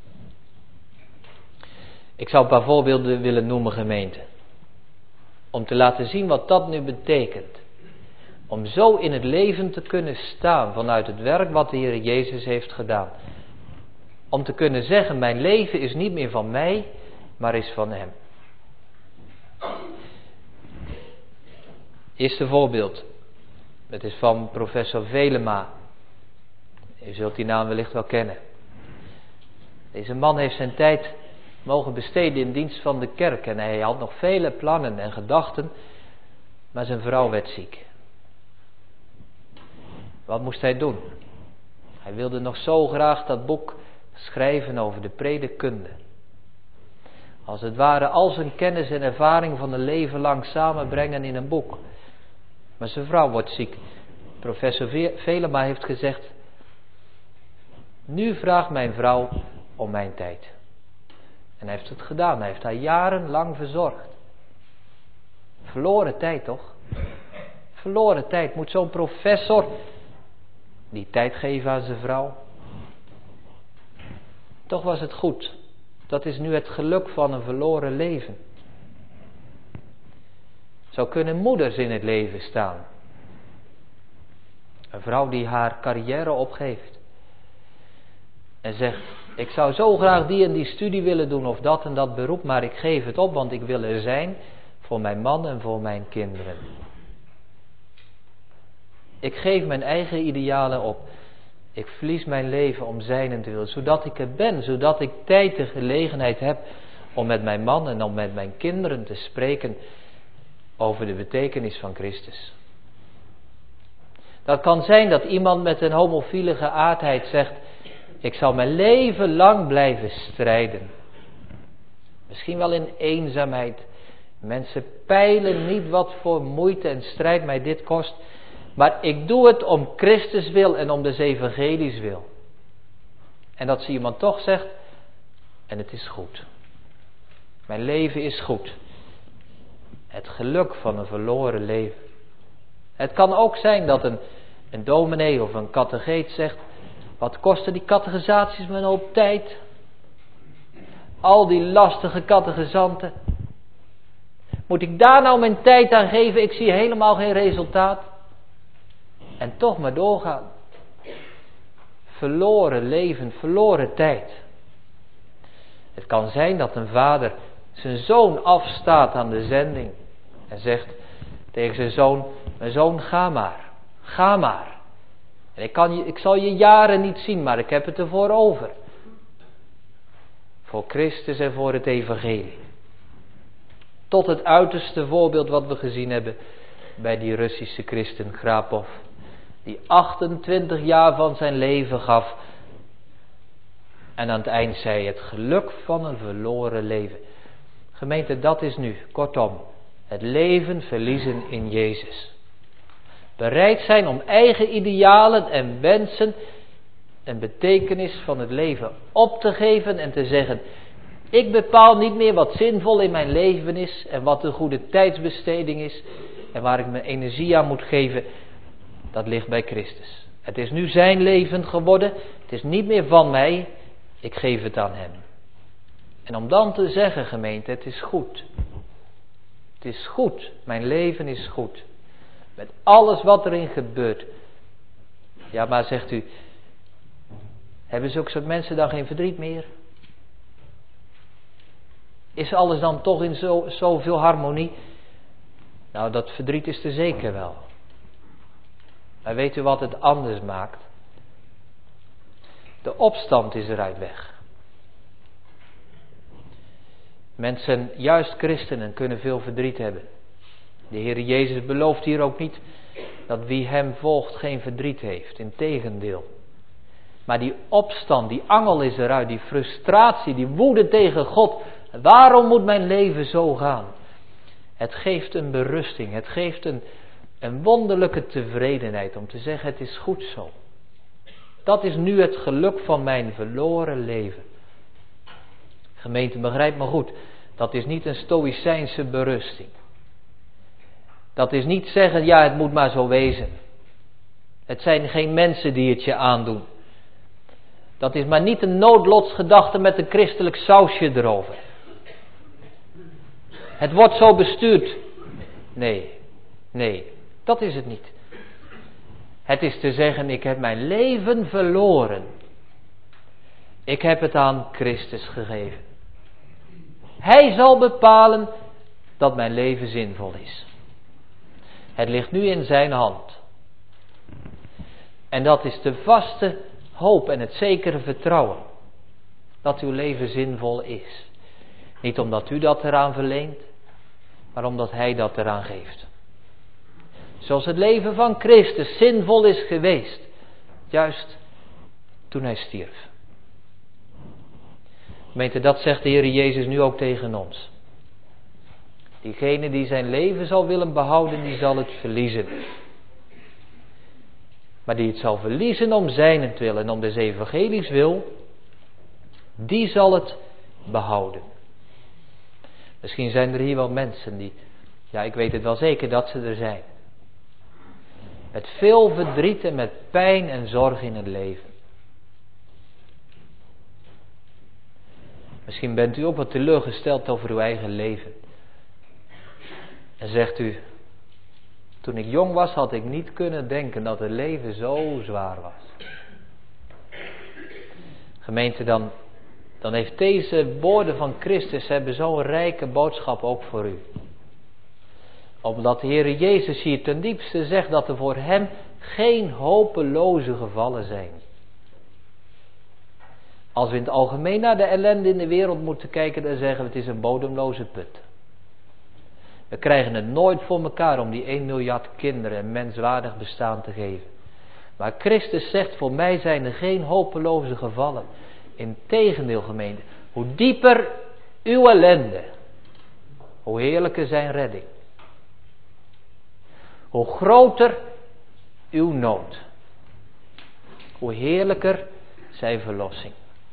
Ik zou een paar voorbeelden willen noemen, gemeente. Om te laten zien wat dat nu betekent. Om zo in het leven te kunnen staan vanuit het werk wat de Heer Jezus heeft gedaan. Om te kunnen zeggen, mijn leven is niet meer van mij, maar is van Hem. Eerste voorbeeld. Het is van professor Velema. U zult die naam wellicht wel kennen. Deze man heeft zijn tijd mogen besteden in dienst van de kerk en hij had nog vele plannen en gedachten, maar zijn vrouw werd ziek. Wat moest hij doen? Hij wilde nog zo graag dat boek schrijven over de predikunde. Als het ware al zijn kennis en ervaring van een leven lang samenbrengen in een boek. Maar zijn vrouw wordt ziek. Professor Velema heeft gezegd: nu vraagt mijn vrouw om mijn tijd. En hij heeft het gedaan. Hij heeft haar jarenlang verzorgd. Verloren tijd toch? Verloren tijd. Moet zo'n professor die tijd geven aan zijn vrouw? Toch was het goed. Dat is nu het geluk van een verloren leven. Zo kunnen moeders in het leven staan. Een vrouw die haar carrière opgeeft. En zegt: ik zou zo graag die en die studie willen doen of dat en dat beroep, maar ik geef het op, want ik wil er zijn voor mijn man en voor mijn kinderen. Ik geef mijn eigen idealen op. Ik verlies mijn leven om zijnentwil, zodat ik er ben, zodat ik tijd en gelegenheid heb om met mijn man en om met mijn kinderen te spreken over de betekenis van Christus. Dat kan zijn dat iemand met een homofiele geaardheid zegt: ik zal mijn leven lang blijven strijden. Misschien wel in eenzaamheid. Mensen peilen niet wat voor moeite en strijd mij dit kost. Maar ik doe het om Christus wil en om des evangelies wil. En dat ze iemand toch zegt: en het is goed. Mijn leven is goed. Het geluk van een verloren leven. Het kan ook zijn dat een, een dominee of een catecheet zegt: wat kosten die catechisaties me een hoop tijd? Al die lastige catechizanten. Moet ik daar nou mijn tijd aan geven? Ik zie helemaal geen resultaat. En toch maar doorgaan. Verloren leven, verloren tijd. Het kan zijn dat een vader zijn zoon afstaat aan de zending. En zegt tegen zijn zoon: mijn zoon, ga maar. Ga maar. En ik, kan je, ik zal je jaren niet zien, maar ik heb het ervoor over. Voor Christus en voor het evangelie. Tot het uiterste voorbeeld wat we gezien hebben bij die Russische christen Grapov. Die achtentwintig jaar van zijn leven gaf. En aan het eind zei: het geluk van een verloren leven. Gemeente, dat is nu, kortom, het leven verliezen in Jezus. Bereid zijn om eigen idealen en wensen en betekenis van het leven op te geven en te zeggen: ik bepaal niet meer wat zinvol in mijn leven is en wat een goede tijdsbesteding is en waar ik mijn energie aan moet geven. Dat ligt bij Christus. Het is nu zijn leven geworden. Het is niet meer van mij. Ik geef het aan hem. En om dan te zeggen, gemeente, het is goed. Het is goed. Mijn leven is goed. Met alles wat erin gebeurt. Ja, maar zegt u, hebben zulke soort mensen dan geen verdriet meer? Is alles dan toch in zo, zoveel harmonie? Nou, dat verdriet is er zeker wel. Maar weet u wat het anders maakt? De opstand is eruit weg. Mensen, juist christenen, kunnen veel verdriet hebben. De Heer Jezus belooft hier ook niet dat wie hem volgt geen verdriet heeft. Integendeel. Maar die opstand, die angel is eruit, die frustratie, die woede tegen God. Waarom moet mijn leven zo gaan? Het geeft een berusting, het geeft een, een wonderlijke tevredenheid om te zeggen: het is goed zo. Dat is nu het geluk van mijn verloren leven. Gemeente, begrijp me goed. Dat is niet een stoïcijnse berusting. Dat is niet zeggen: ja, het moet maar zo wezen. Het zijn geen mensen die het je aandoen. Dat is maar niet een noodlotsgedachte met een christelijk sausje erover. Het wordt zo bestuurd. Nee, nee, dat is het niet. Het is te zeggen: ik heb mijn leven verloren. Ik heb het aan Christus gegeven. Hij zal bepalen dat mijn leven zinvol is. Het ligt nu in zijn hand. En dat is de vaste hoop en het zekere vertrouwen dat uw leven zinvol is. Niet omdat u dat eraan verleent, maar omdat Hij dat eraan geeft. Zoals het leven van Christus zinvol is geweest, juist toen Hij stierf. Gemeente, dat zegt de Heer Jezus nu ook tegen ons. Diegene die zijn leven zal willen behouden, die zal het verliezen. Maar die het zal verliezen om zijnentwil en om des evangelies wil, die zal het behouden. Misschien zijn er hier wel mensen die, ja, ik weet het wel zeker dat ze er zijn. Met veel verdriet en met pijn en zorg in het leven. Misschien bent u ook wat teleurgesteld over uw eigen leven. En zegt u, toen ik jong was had ik niet kunnen denken dat het leven zo zwaar was. Gemeente, dan, dan heeft deze woorden van Christus hebben zo'n rijke boodschap ook voor u. Omdat de Heer Jezus hier ten diepste zegt dat er voor Hem geen hopeloze gevallen zijn. Als we in het algemeen naar de ellende in de wereld moeten kijken, dan zeggen we het is een bodemloze put. We krijgen het nooit voor elkaar om die één miljard kinderen een menswaardig bestaan te geven. Maar Christus zegt, voor mij zijn er geen hopeloze gevallen. Integendeel, gemeente, hoe dieper uw ellende, hoe heerlijker zijn redding. Hoe groter uw nood, hoe heerlijker zijn verlossing.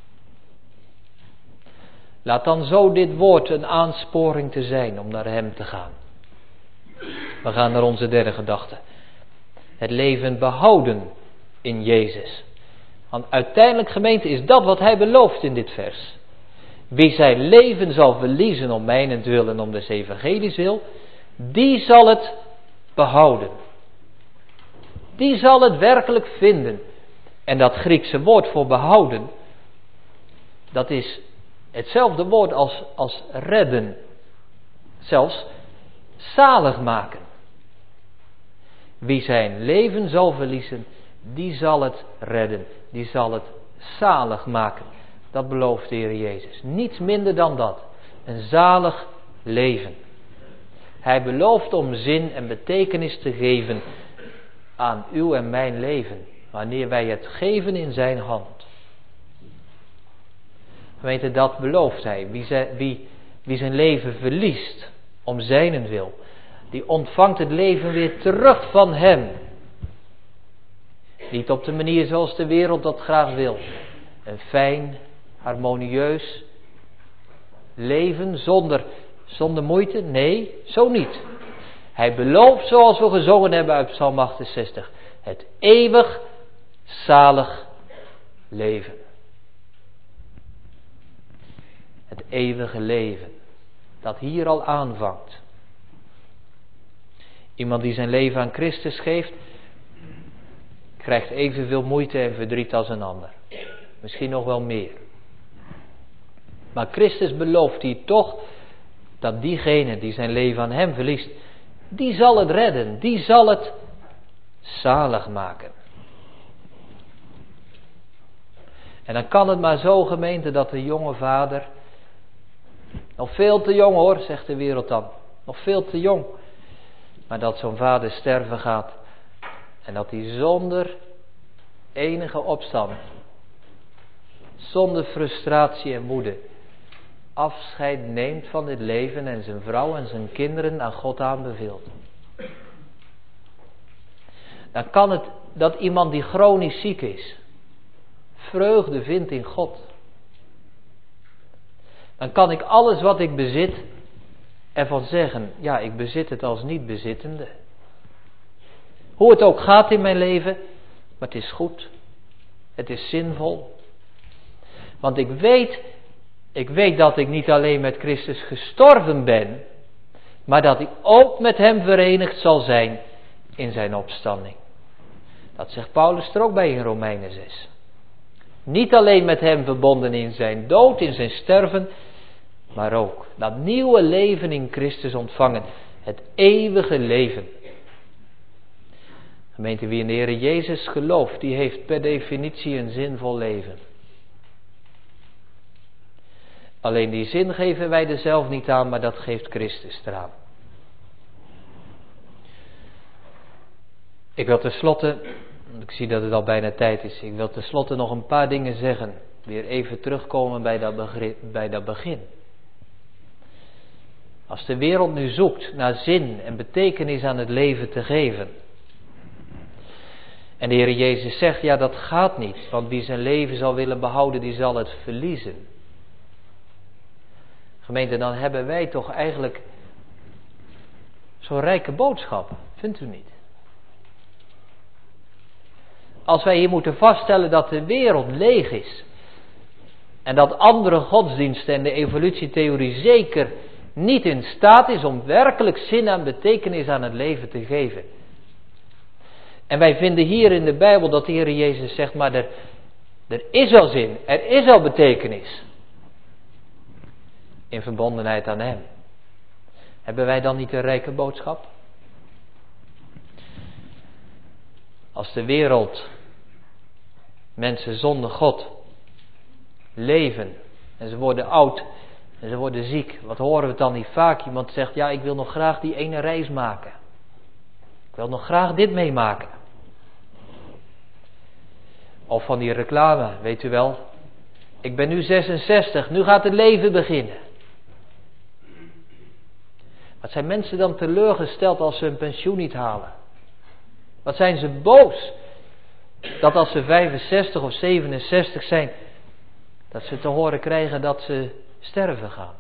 Laat dan zo dit woord een aansporing te zijn om naar Hem te gaan. We gaan naar onze derde gedachte. Het leven behouden in Jezus. Want uiteindelijk, gemeente, is dat wat Hij belooft in dit vers. Wie zijn leven zal verliezen om mijnentwil en om des evangelies wil, die zal het behouden. Die zal het werkelijk vinden. En dat Griekse woord voor behouden, dat is hetzelfde woord als, als redden. Zelfs zalig maken. Wie zijn leven zal verliezen, die zal het redden. Die zal het zalig maken. Dat belooft de Heer Jezus. Niets minder dan dat. Een zalig leven. Hij belooft om zin en betekenis te geven aan uw en mijn leven. Wanneer wij het geven in zijn hand. Gemeente, dat belooft Hij. Wie zijn, wie, wie zijn leven verliest om zijnentwil, die ontvangt het leven weer terug van Hem. Niet op de manier zoals de wereld dat graag wil. Een fijn, harmonieus leven zonder, zonder moeite. Nee, zo niet. Hij belooft, zoals we gezongen hebben uit Psalm achtenzestig, het eeuwig zalig leven. Het eeuwige leven, dat hier al aanvangt. Iemand die zijn leven aan Christus geeft, krijgt evenveel moeite en verdriet als een ander. Misschien nog wel meer. Maar Christus belooft hier toch dat diegene die zijn leven aan Hem verliest, die zal het redden, die zal het zalig maken. En dan kan het maar zo, gemeente, dat de jonge vader, nog veel te jong hoor, zegt de wereld dan, nog veel te jong, maar dat zo'n vader sterven gaat en dat hij zonder enige opstand, zonder frustratie en woede, afscheid neemt van dit leven en zijn vrouw en zijn kinderen aan God aanbeveelt. Dan kan het dat iemand die chronisch ziek is, vreugde vindt in God. Dan kan ik alles wat ik bezit ervan zeggen, ja, ik bezit het als niet bezittende. Hoe het ook gaat in mijn leven, maar het is goed. Het is zinvol. Want ik weet, ik weet dat ik niet alleen met Christus gestorven ben, maar dat ik ook met Hem verenigd zal zijn in zijn opstanding. Dat zegt Paulus er ook bij in Romeinen zes. Niet alleen met Hem verbonden in zijn dood, in zijn sterven, maar ook dat nieuwe leven in Christus ontvangen. Het eeuwige leven. Gemeente, wie in de Heer Jezus gelooft, die heeft per definitie een zinvol leven. Alleen die zin geven wij er zelf niet aan, maar dat geeft Christus eraan. Ik wil tenslotte, ik zie dat het al bijna tijd is, ik wil tenslotte nog een paar dingen zeggen. Weer even terugkomen bij dat, begrip, bij dat begin. Als de wereld nu zoekt naar zin en betekenis aan het leven te geven. En de Heer Jezus zegt, ja dat gaat niet, want wie zijn leven zal willen behouden, die zal het verliezen. Gemeente, dan hebben wij toch eigenlijk zo'n rijke boodschap, vindt u niet? Als wij hier moeten vaststellen dat de wereld leeg is. En dat andere godsdiensten en de evolutietheorie zeker niet in staat is om werkelijk zin en betekenis aan het leven te geven. En wij vinden hier in de Bijbel dat de Heer Jezus zegt, maar er, er is al zin, er is al betekenis. In verbondenheid aan Hem. Hebben wij dan niet een rijke boodschap? Als de wereld, mensen zonder God, leven en ze worden oud en ze worden ziek. Wat horen we dan niet vaak? Iemand zegt, ja ik wil nog graag die ene reis maken. Ik wil nog graag dit meemaken. Of van die reclame, weet u wel. Ik ben nu zesenzestig, nu gaat het leven beginnen. Wat zijn mensen dan teleurgesteld als ze hun pensioen niet halen? Wat zijn ze boos dat als ze vijfenzestig of zevenenzestig zijn, dat ze te horen krijgen dat ze sterven gaan.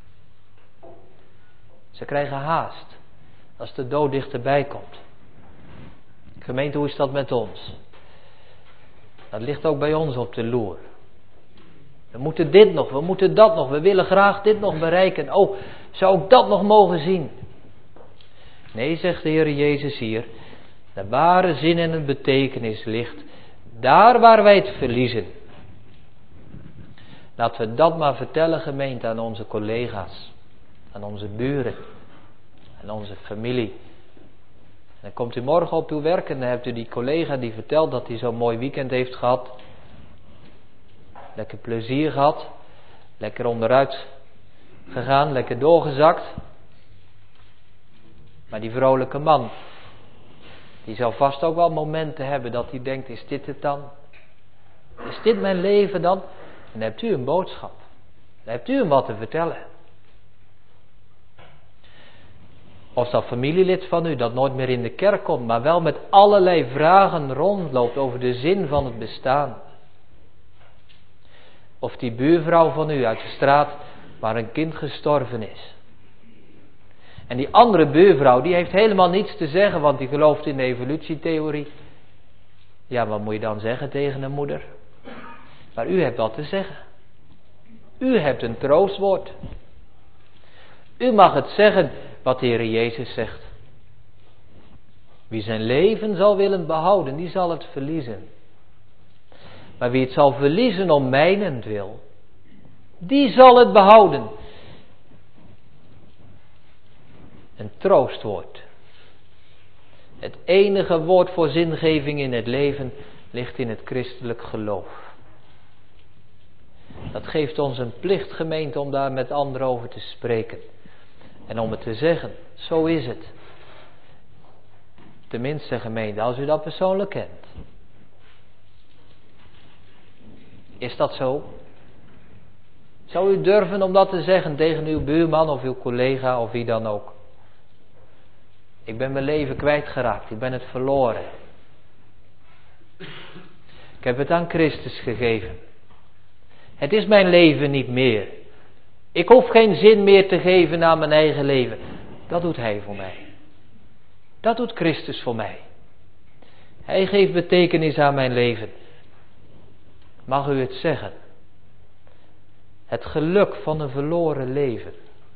Ze krijgen haast als de dood dichterbij komt. Gemeente, hoe is dat met ons? Dat ligt ook bij ons op de loer. We moeten dit nog, we moeten dat nog, we willen graag dit nog bereiken. Oh, zou ik dat nog mogen zien? Nee, zegt de Heer Jezus hier, de ware zin en het betekenis ligt daar waar wij het verliezen. Laten we dat maar vertellen, gemeente, aan onze collega's, aan onze buren, aan onze familie. En dan komt u morgen op uw werk en dan hebt u die collega die vertelt dat hij zo'n mooi weekend heeft gehad. Lekker plezier gehad, lekker onderuit gegaan, lekker doorgezakt. Maar die vrolijke man, die zal vast ook wel momenten hebben dat hij denkt, is dit het dan? Is dit mijn leven dan? En dan hebt u een boodschap. Dan hebt u hem wat te vertellen. Of dat familielid van u dat nooit meer in de kerk komt, maar wel met allerlei vragen rondloopt over de zin van het bestaan. Of die buurvrouw van u uit de straat waar een kind gestorven is. En die andere buurvrouw die heeft helemaal niets te zeggen, want die gelooft in de evolutietheorie. Ja, wat moet je dan zeggen tegen een moeder? Maar u hebt wat te zeggen. U hebt een troostwoord. U mag het zeggen wat de Heer Jezus zegt. Wie zijn leven zal willen behouden, die zal het verliezen. Maar wie het zal verliezen om mijnentwil, die zal het behouden. Een troostwoord. Het enige woord voor zingeving in het leven ligt in het christelijk geloof. Dat geeft ons een plicht, gemeente, om daar met anderen over te spreken. En om het te zeggen, zo is het. Tenminste, gemeente, als u dat persoonlijk kent. Is dat zo? Zou u durven om dat te zeggen tegen uw buurman of uw collega of wie dan ook? Ik ben mijn leven kwijtgeraakt, ik ben het verloren. Ik heb het aan Christus gegeven. Het is mijn leven niet meer. Ik hoef geen zin meer te geven aan mijn eigen leven. Dat doet Hij voor mij. Dat doet Christus voor mij. Hij geeft betekenis aan mijn leven. Mag u het zeggen? Het geluk van een verloren leven.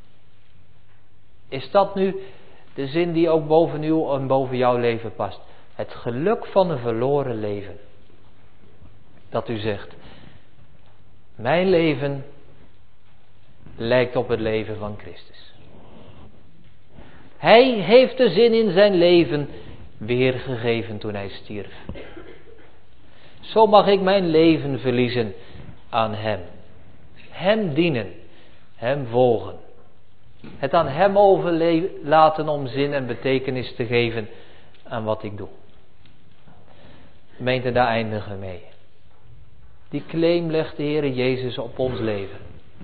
Is dat nu de zin die ook boven u en boven jouw leven past? Het geluk van een verloren leven. Dat u zegt, mijn leven lijkt op het leven van Christus. Hij heeft de zin in zijn leven weergegeven toen hij stierf. Zo mag ik mijn leven verliezen aan hem. Hem dienen, hem volgen. Het aan hem overlaten om zin en betekenis te geven aan wat ik doe. Gemeente, daar eindigen we mee. Die claim legt de Heere Jezus op ons leven.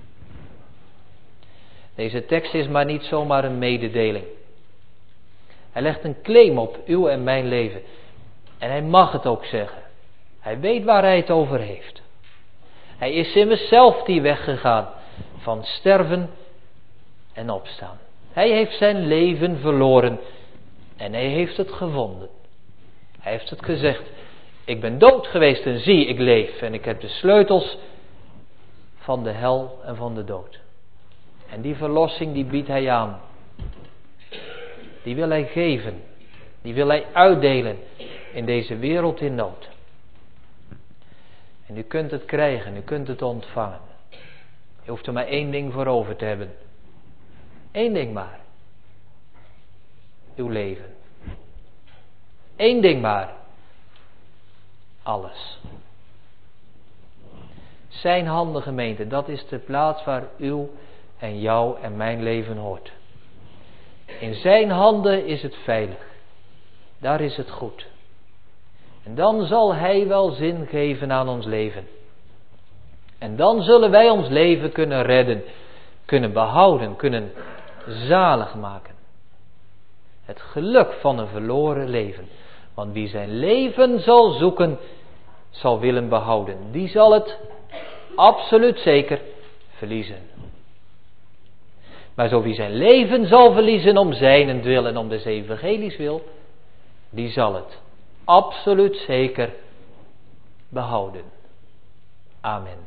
Deze tekst is maar niet zomaar een mededeling. Hij legt een claim op uw en mijn leven. En hij mag het ook zeggen. Hij weet waar hij het over heeft. Hij is immers zelf die weg gegaan van sterven en opstaan. Hij heeft zijn leven verloren en hij heeft het gevonden. Hij heeft het gezegd. Ik ben dood geweest en zie, ik leef. En ik heb de sleutels van de hel en van de dood. En die verlossing die biedt hij aan. Die wil hij geven. Die wil hij uitdelen in deze wereld in nood. En u kunt het krijgen, u kunt het ontvangen. Je hoeft er maar één ding voor over te hebben. Eén ding maar. Uw leven. Eén ding maar. Alles. Zijn handen, gemeente, dat is de plaats waar uw en jouw en mijn leven hoort. In zijn handen is het veilig. Daar is het goed. En dan zal hij wel zin geven aan ons leven. En dan zullen wij ons leven kunnen redden, kunnen behouden, kunnen zalig maken. Het geluk van een verloren leven. Want wie zijn leven zal zoeken, zal willen behouden. Die zal het absoluut zeker verliezen. Maar zo wie zijn leven zal verliezen om zijnentwil en om des evangelies wil, die zal het absoluut zeker behouden. Amen.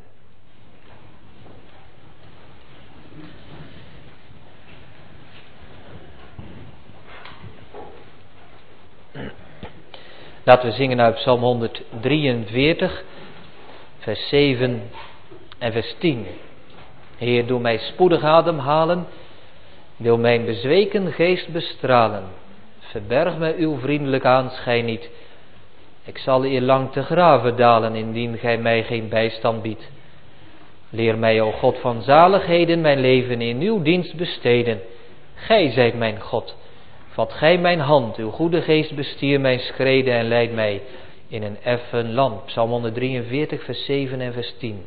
Laten we zingen uit Psalm honderddrieënveertig, vers zeven en vers tien. Heer, doe mij spoedig ademhalen, wil mijn bezweken geest bestralen. Verberg mij uw vriendelijk aanschijn niet. Ik zal eer lang te graven dalen, indien gij mij geen bijstand biedt. Leer mij, o God van zaligheden, mijn leven in uw dienst besteden. Gij zijt mijn God. Vat gij mijn hand, uw goede geest bestier mijn schreden en leid mij in een effen land. Psalm honderddrieënveertig, vers zeven en vers tien.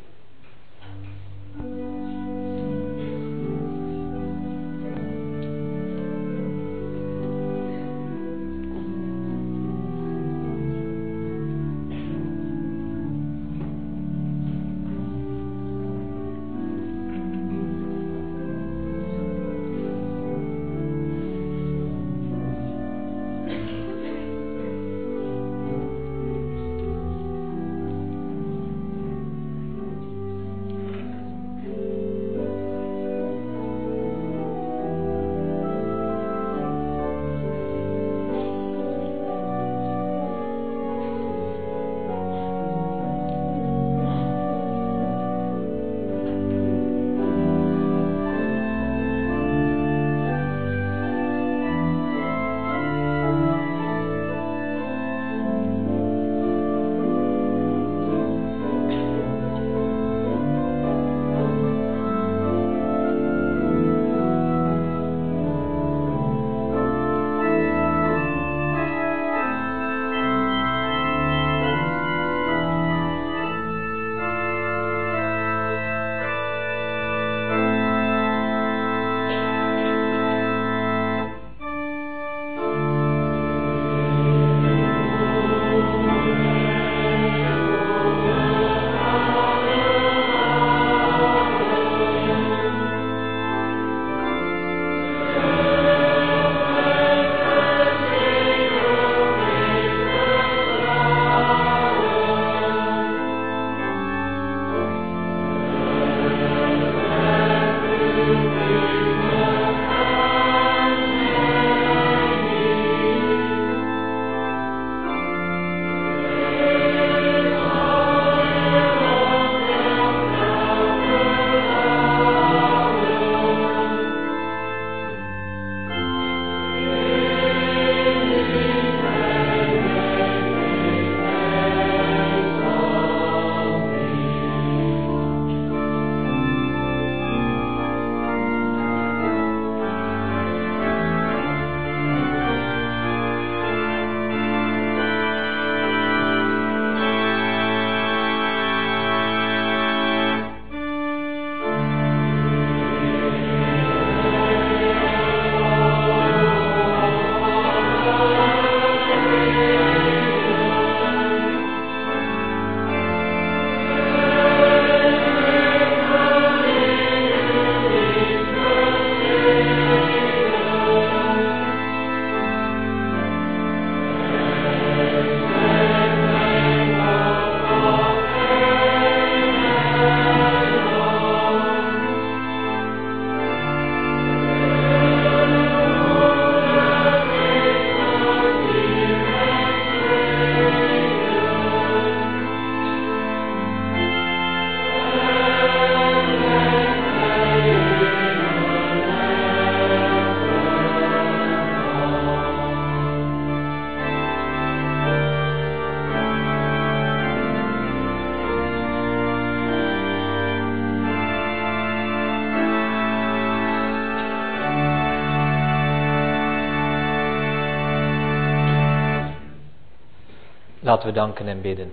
Laten we danken en bidden.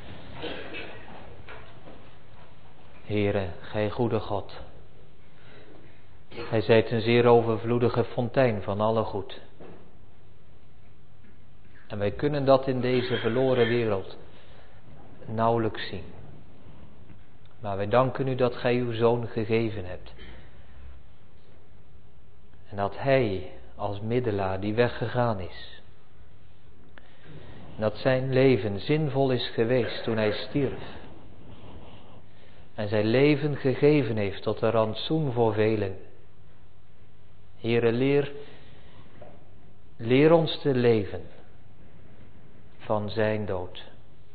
Heere, gij goede God. Gij zijt een zeer overvloedige fontein van alle goed. En wij kunnen dat in deze verloren wereld nauwelijks zien. Maar wij danken u dat gij uw Zoon gegeven hebt. En dat hij als middelaar die weggegaan is. En dat zijn leven zinvol is geweest toen hij stierf. En zijn leven gegeven heeft tot een rantsoen voor velen. Heere, leer, leer ons te leven van zijn dood.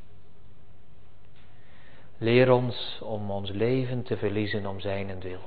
Leer ons om ons leven te verliezen om zijnentwil.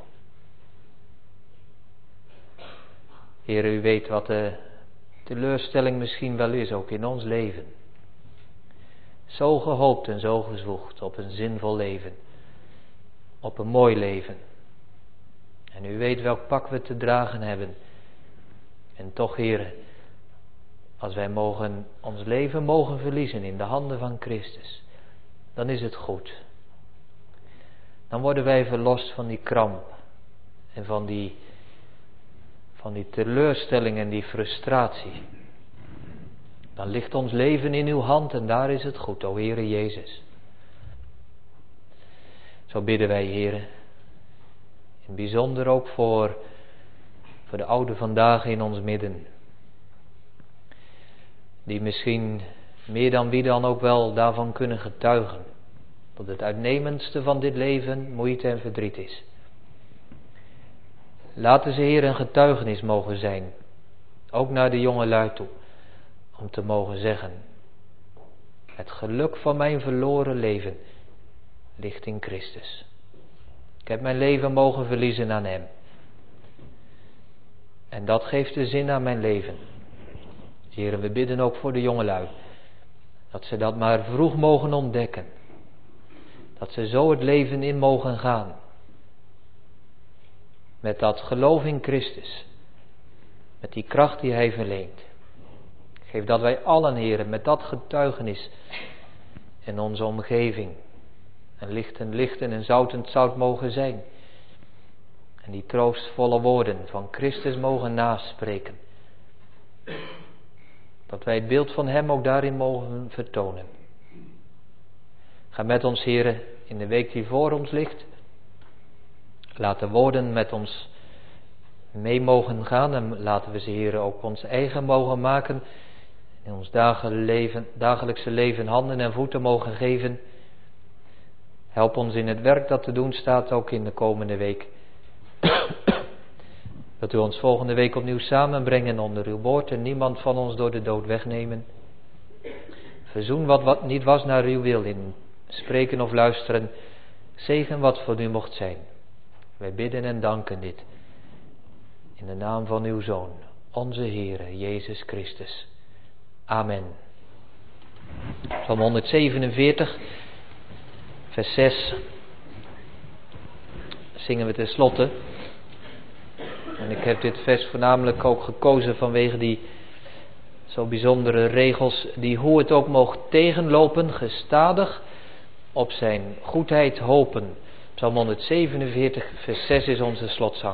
Heere, u weet wat de teleurstelling misschien wel is, ook in ons leven. Zo gehoopt en zo gezwoegd op een zinvol leven. Op een mooi leven. En u weet welk pak we te dragen hebben. En toch, Heere, als wij mogen, ons leven mogen verliezen in de handen van Christus, dan is het goed. Dan worden wij verlost van die kramp en van die, van die teleurstelling en die frustratie. Dan ligt ons leven in uw hand en daar is het goed, o Heere Jezus. Zo bidden wij, Heere, in het bijzonder ook voor, voor de ouden vandaag in ons midden. Die misschien meer dan wie dan ook wel daarvan kunnen getuigen. Dat het uitnemendste van dit leven moeite en verdriet is. Laten ze, Heer, een getuigenis mogen zijn. Ook naar de jonge lui toe. Om te mogen zeggen. Het geluk van mijn verloren leven ligt in Christus. Ik heb mijn leven mogen verliezen aan hem. En dat geeft de zin aan mijn leven. Heer, we bidden ook voor de jongelui. Dat ze dat maar vroeg mogen ontdekken. Dat ze zo het leven in mogen gaan. Met dat geloof in Christus. Met die kracht die hij verleent. Geef dat wij allen, Heer, met dat getuigenis in onze omgeving een lichtend licht en een zoutend zout mogen zijn. En die troostvolle woorden van Christus mogen naspreken. Dat wij het beeld van hem ook daarin mogen vertonen. Ga met ons, Heere, in de week die voor ons ligt. Laat de woorden met ons mee mogen gaan. En laten we ze, Heere, ook ons eigen mogen maken. In ons dagelijkse leven handen en voeten mogen geven. Help ons in het werk dat te doen staat ook in de komende week. Dat u ons volgende week opnieuw samenbrengen onder uw woord en niemand van ons door de dood wegnemen. Verzoen wat, wat niet was naar uw wil in spreken of luisteren. Zegen wat voor u mocht zijn. Wij bidden en danken dit. In de naam van uw Zoon, onze Heere, Jezus Christus. Amen. Psalm honderdzevenenveertig, vers zes. Zingen we tenslotte. En ik heb dit vers voornamelijk ook gekozen vanwege die zo bijzondere regels die hoe het ook moogt tegenlopen, gestadig op zijn goedheid hopen. Psalm honderdzevenenveertig, vers zes is onze slotzang.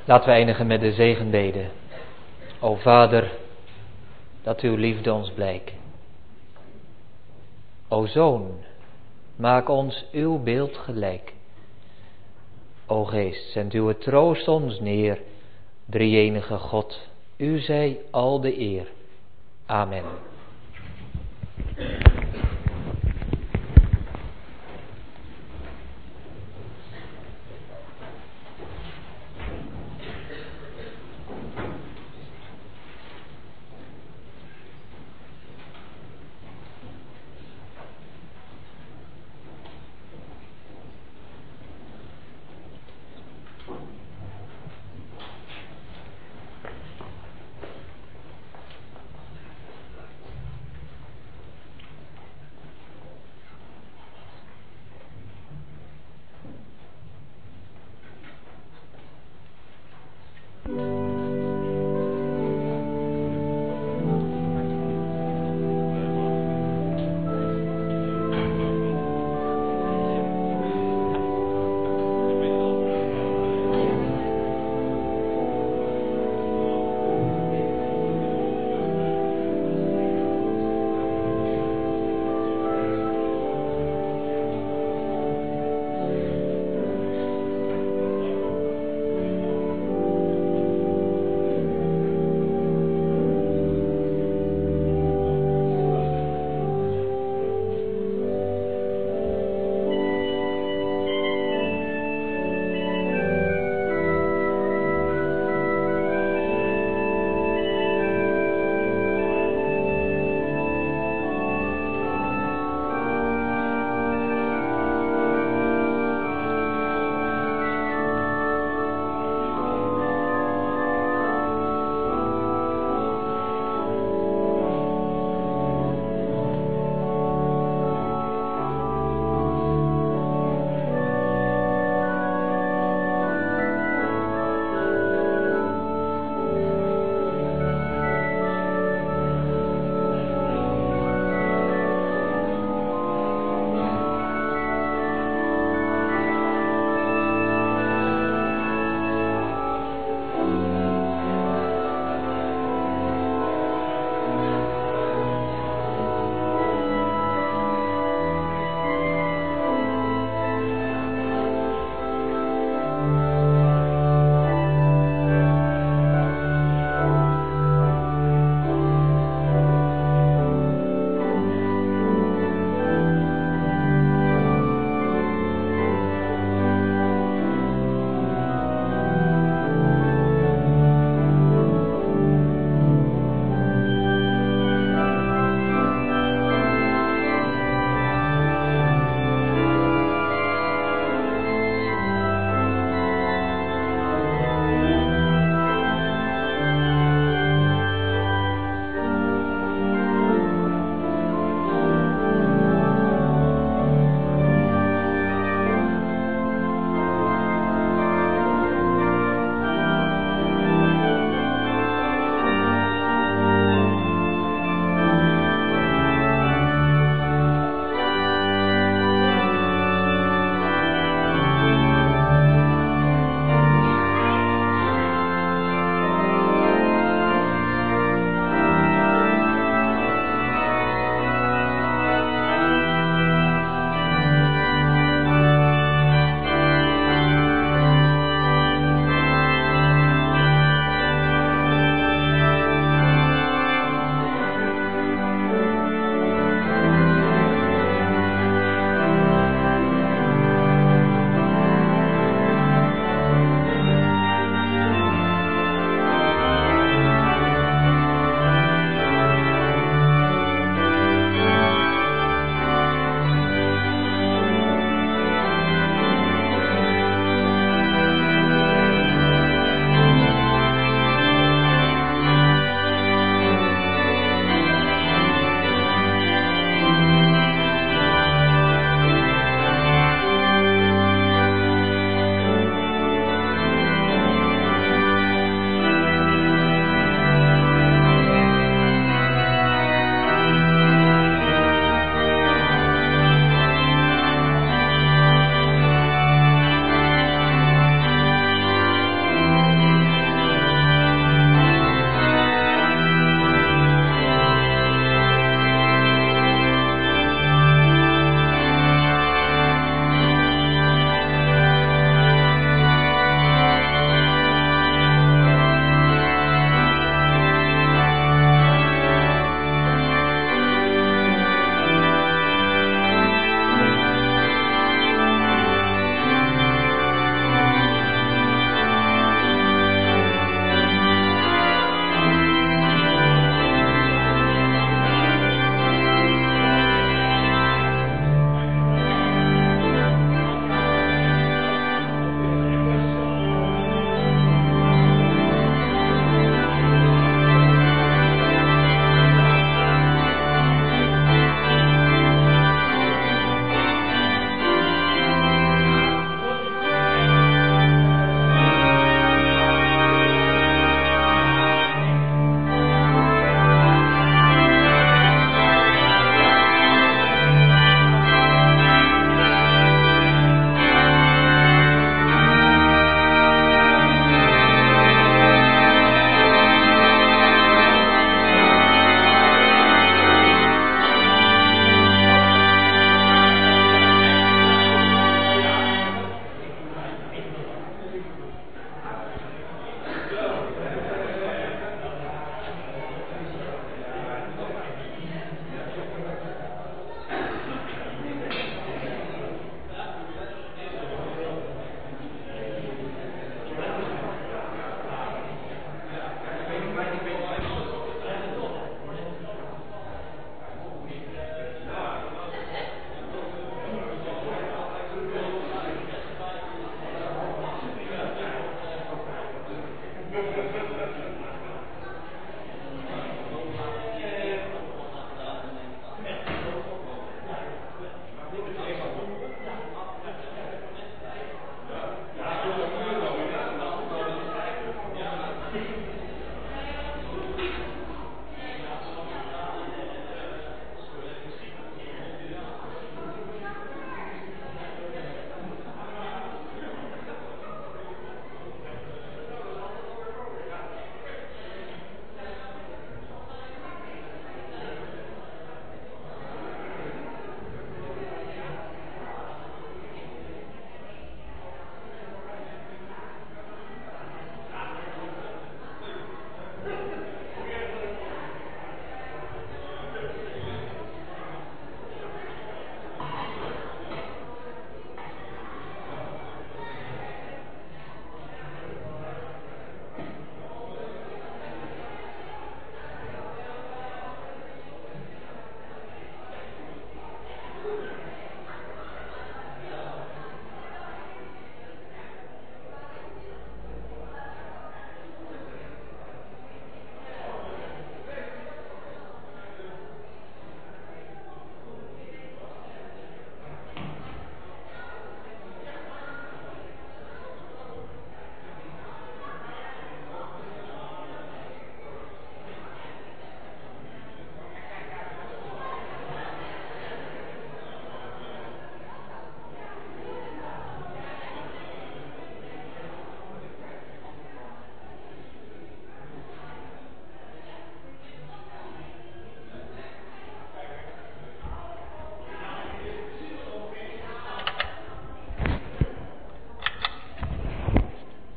Laten we eindigen met de zegenbede. O Vader, dat uw liefde ons blijkt. O Zoon, maak ons uw beeld gelijk. O Geest, zend uw troost ons neer. Drie-enige God, u zij al de eer. Amen.